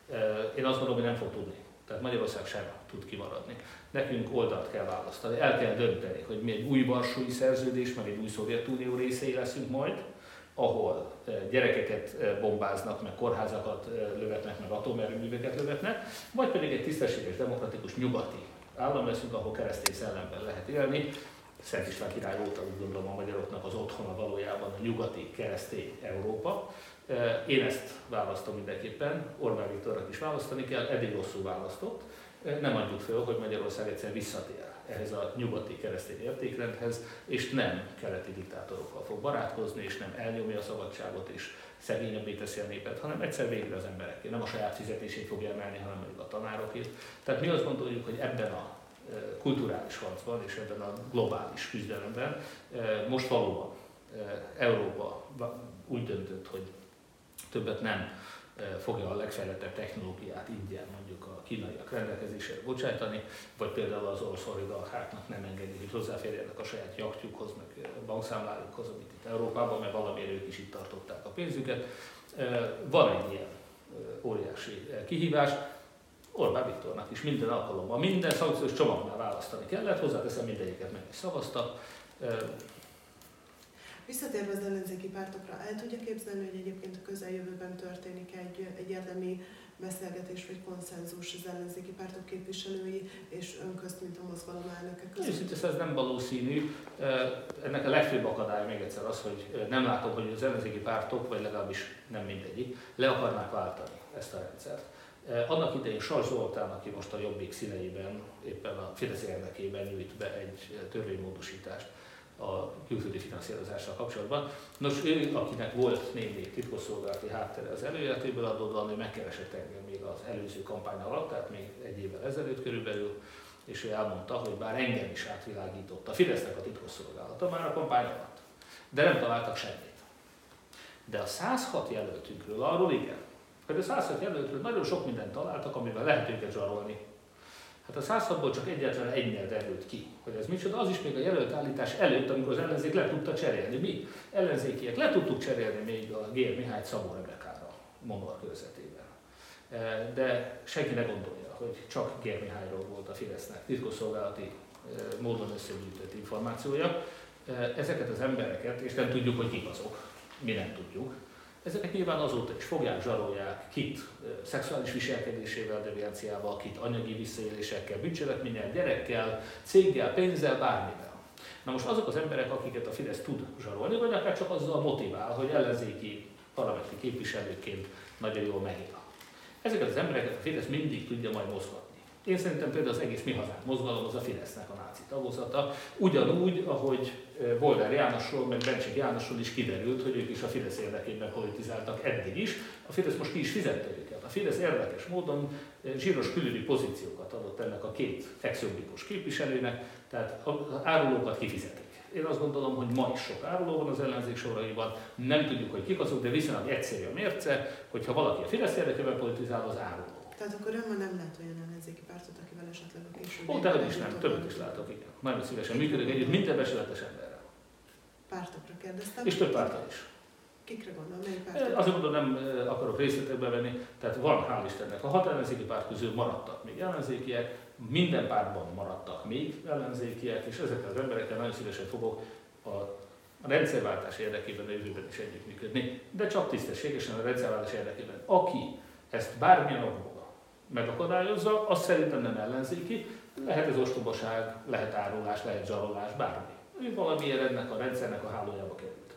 Én azt mondom, hogy nem fog tudni. Tehát Magyarország sem tud kimaradni. Nekünk oldalt kell választani, el kell dönteni, hogy mi egy új varsói szerződés, meg egy új Szovjetunió részei leszünk majd, ahol gyerekeket bombáznak, meg kórházakat lövetnek, meg atomerőműveket lövetnek, vagy pedig egy tisztességes, demokratikus nyugati állam leszünk, ahol keresztény szellemben lehet élni. Szent István király óta úgy gondolom a magyaroknak az otthona valójában a nyugati keresztény Európa. Én ezt választom mindenképpen, Orbán Viktornak is választani kell, eddig rosszul választott. Nem adjuk föl, hogy Magyarország egyszer visszatér ehhez a nyugati keresztény értékrendhez, és nem keleti diktátorokkal fog barátkozni, és nem elnyomja a szabadságot, és szegényebbé teszi a népet, hanem egyszer végre az emberekért. Nem a saját fizetését fogja emelni, hanem mondjuk a tanárokért. Tehát mi azt gondoljuk, hogy ebben a kulturális harcban és ebben a globális küzdelemben most valóban Európa úgy döntött, hogy többet nem fogja a legfejlettebb technológiát ingyen mondjuk a kínaiak rendelkezésre bocsájtani, vagy például az orosz oligarcháknak nem engedi, hogy hozzáférjenek a saját jachtjukhoz, meg bankszámlájukhoz, amit itt Európában, mert valamiért ők is itt tartották a pénzüket. Van egy ilyen óriási kihívás. Orbán Viktornak is minden alkalommal, minden szankciós csomagnál választani kellett, hozzáteszem, mindegyiket meg is szavazta. Visszatérve az ellenzéki pártokra, el tudja képzelni, hogy egyébként a közeljövőben történik egy érdemi beszélgetés vagy konszenzus az ellenzéki pártok képviselői és ön közt, mint a mozgalom elnöke között? Őszintén ez nem valószínű. Ennek a legfőbb akadály még egyszer az, hogy nem látom, hogy az ellenzéki pártok, vagy legalábbis nem mindegyik, le akarnák váltani ezt a rendszert. Annak idején Sas Zoltán, aki most a Jobbik színeiben, éppen a Fidesz érdekében nyújt be egy törvénymódosítást a külföldi finanszírozással kapcsolatban. Nos, ő, akinek volt némi titkosszolgálati háttere az előéletéből adódóan, ő megkeresett engem még az előző kampány alatt, tehát még egy évvel ezelőtt körülbelül, és ő elmondta, hogy bár engem is átvilágított a Fidesznek a titkosszolgálata már a kampány alatt, de nem találtak semmit. De a 106 jelöltünkről arról igen. Hogy a 106 jelöltről nagyon sok mindent találtak, amivel lehet őket zsarolni. Hát a 106-ból csak egyetlen egynél derült ki, hogy ez micsoda, az is még a jelölt állítás előtt, amikor az ellenzék le tudta cserélni. Mi ellenzékiek le tudtuk cserélni még a Gér Mihályt Szabó Rebekára Monor körzetében. De senki ne gondolja, hogy csak Gér Mihályról volt a Fidesznek titkosszolgálati módon összegyűjtött információja. Ezeket az embereket, és nem tudjuk, hogy kik azok, mi nem tudjuk, ezeket nyilván azóta is fogják, zsarolják, kit szexuális viselkedésével, devianciával, kit anyagi visszaélésekkel, bűncselekménnyel, gyerekkel, céggel, pénzzel, bármivel. Na most azok az emberek, akiket a Fidesz tud zsarolni, vagy akár csak azzal motivál, hogy ellenzéki parlamenti képviselőként nagyon jól megél. Ezeket az embereket a Fidesz mindig tudja majd mozgatni. Én szerintem például az egész Mi Hazánk mozgalom az a Fidesznek a náci tagozata, ugyanúgy, ahogy Boldár Jánosról, meg Bencsik Jánosról is kiderült, hogy ők is a Fidesz érdekében politizáltak eddig is. A Fidesz most ki is fizette őket. A Fidesz érdekes módon zsíros külügyi pozíciókat adott ennek a két ex-jobbikos képviselőnek, tehát az árulókat kifizetik. Én azt gondolom, hogy ma is sok áruló van az ellenzék soraiban, nem tudjuk, hogy kik azok, de viszonylag egyszerű a mérce, hogyha valaki a Fidesz érdekében politizál, az áruló. Tehát akkor ön ma nem lát olyan ellenzéki pártot, akivel esetleg a később... Ó, dehogy is nem, többet is látok, igen. Nagyon szívesen működik együtt minden becsületes emberrel. Pártokra kérdeztem. És több pártal is. Kikre gondol, melyik pártokra? Azért mondom, nem akarok részletekbe venni, tehát van, hál' Istennek, a 6 ellenzéki párt közül maradtak még ellenzékiek, minden pártban maradtak még ellenzékiek, és ezekkel az emberekkel nagyon szívesen fogok a rendszerváltás érdekében a jövőben is együttműködni, de csak tisztességesen a rendszerváltás érdekében. Aki ezt bármilyen okból megakadályozza, az szerintem nem ellenzéki, lehet ez ostobaság, lehet árulás, lehet zsarolás, bármi. Ő valamiért ennek a rendszernek a hálójába került.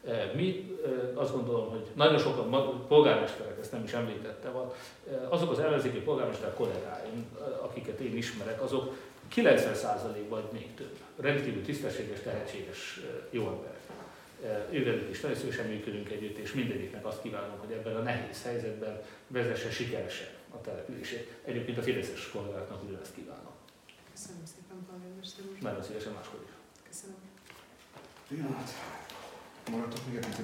Mi azt gondolom, hogy nagyon sokan polgármesterek, ezt nem is említettem, azok az ellenzéki polgármester kollégáim, akiket én ismerek, azok 90% vagy még több. Rendkívül tisztességes, tehetséges, jó emberek. Ővelük is nagyon szívesen működünk együtt, és mindegyiknek azt kívánom, hogy ebben a nehéz helyzetben vezesse sikeresen a települését. Egyébként a fideszes kollégáknak ugyanezt kívánom. Köszönöm szépen, polgármester úr. Nagyon szívesen máskor is. Köszönöm. Pillanat. Maradtok még egy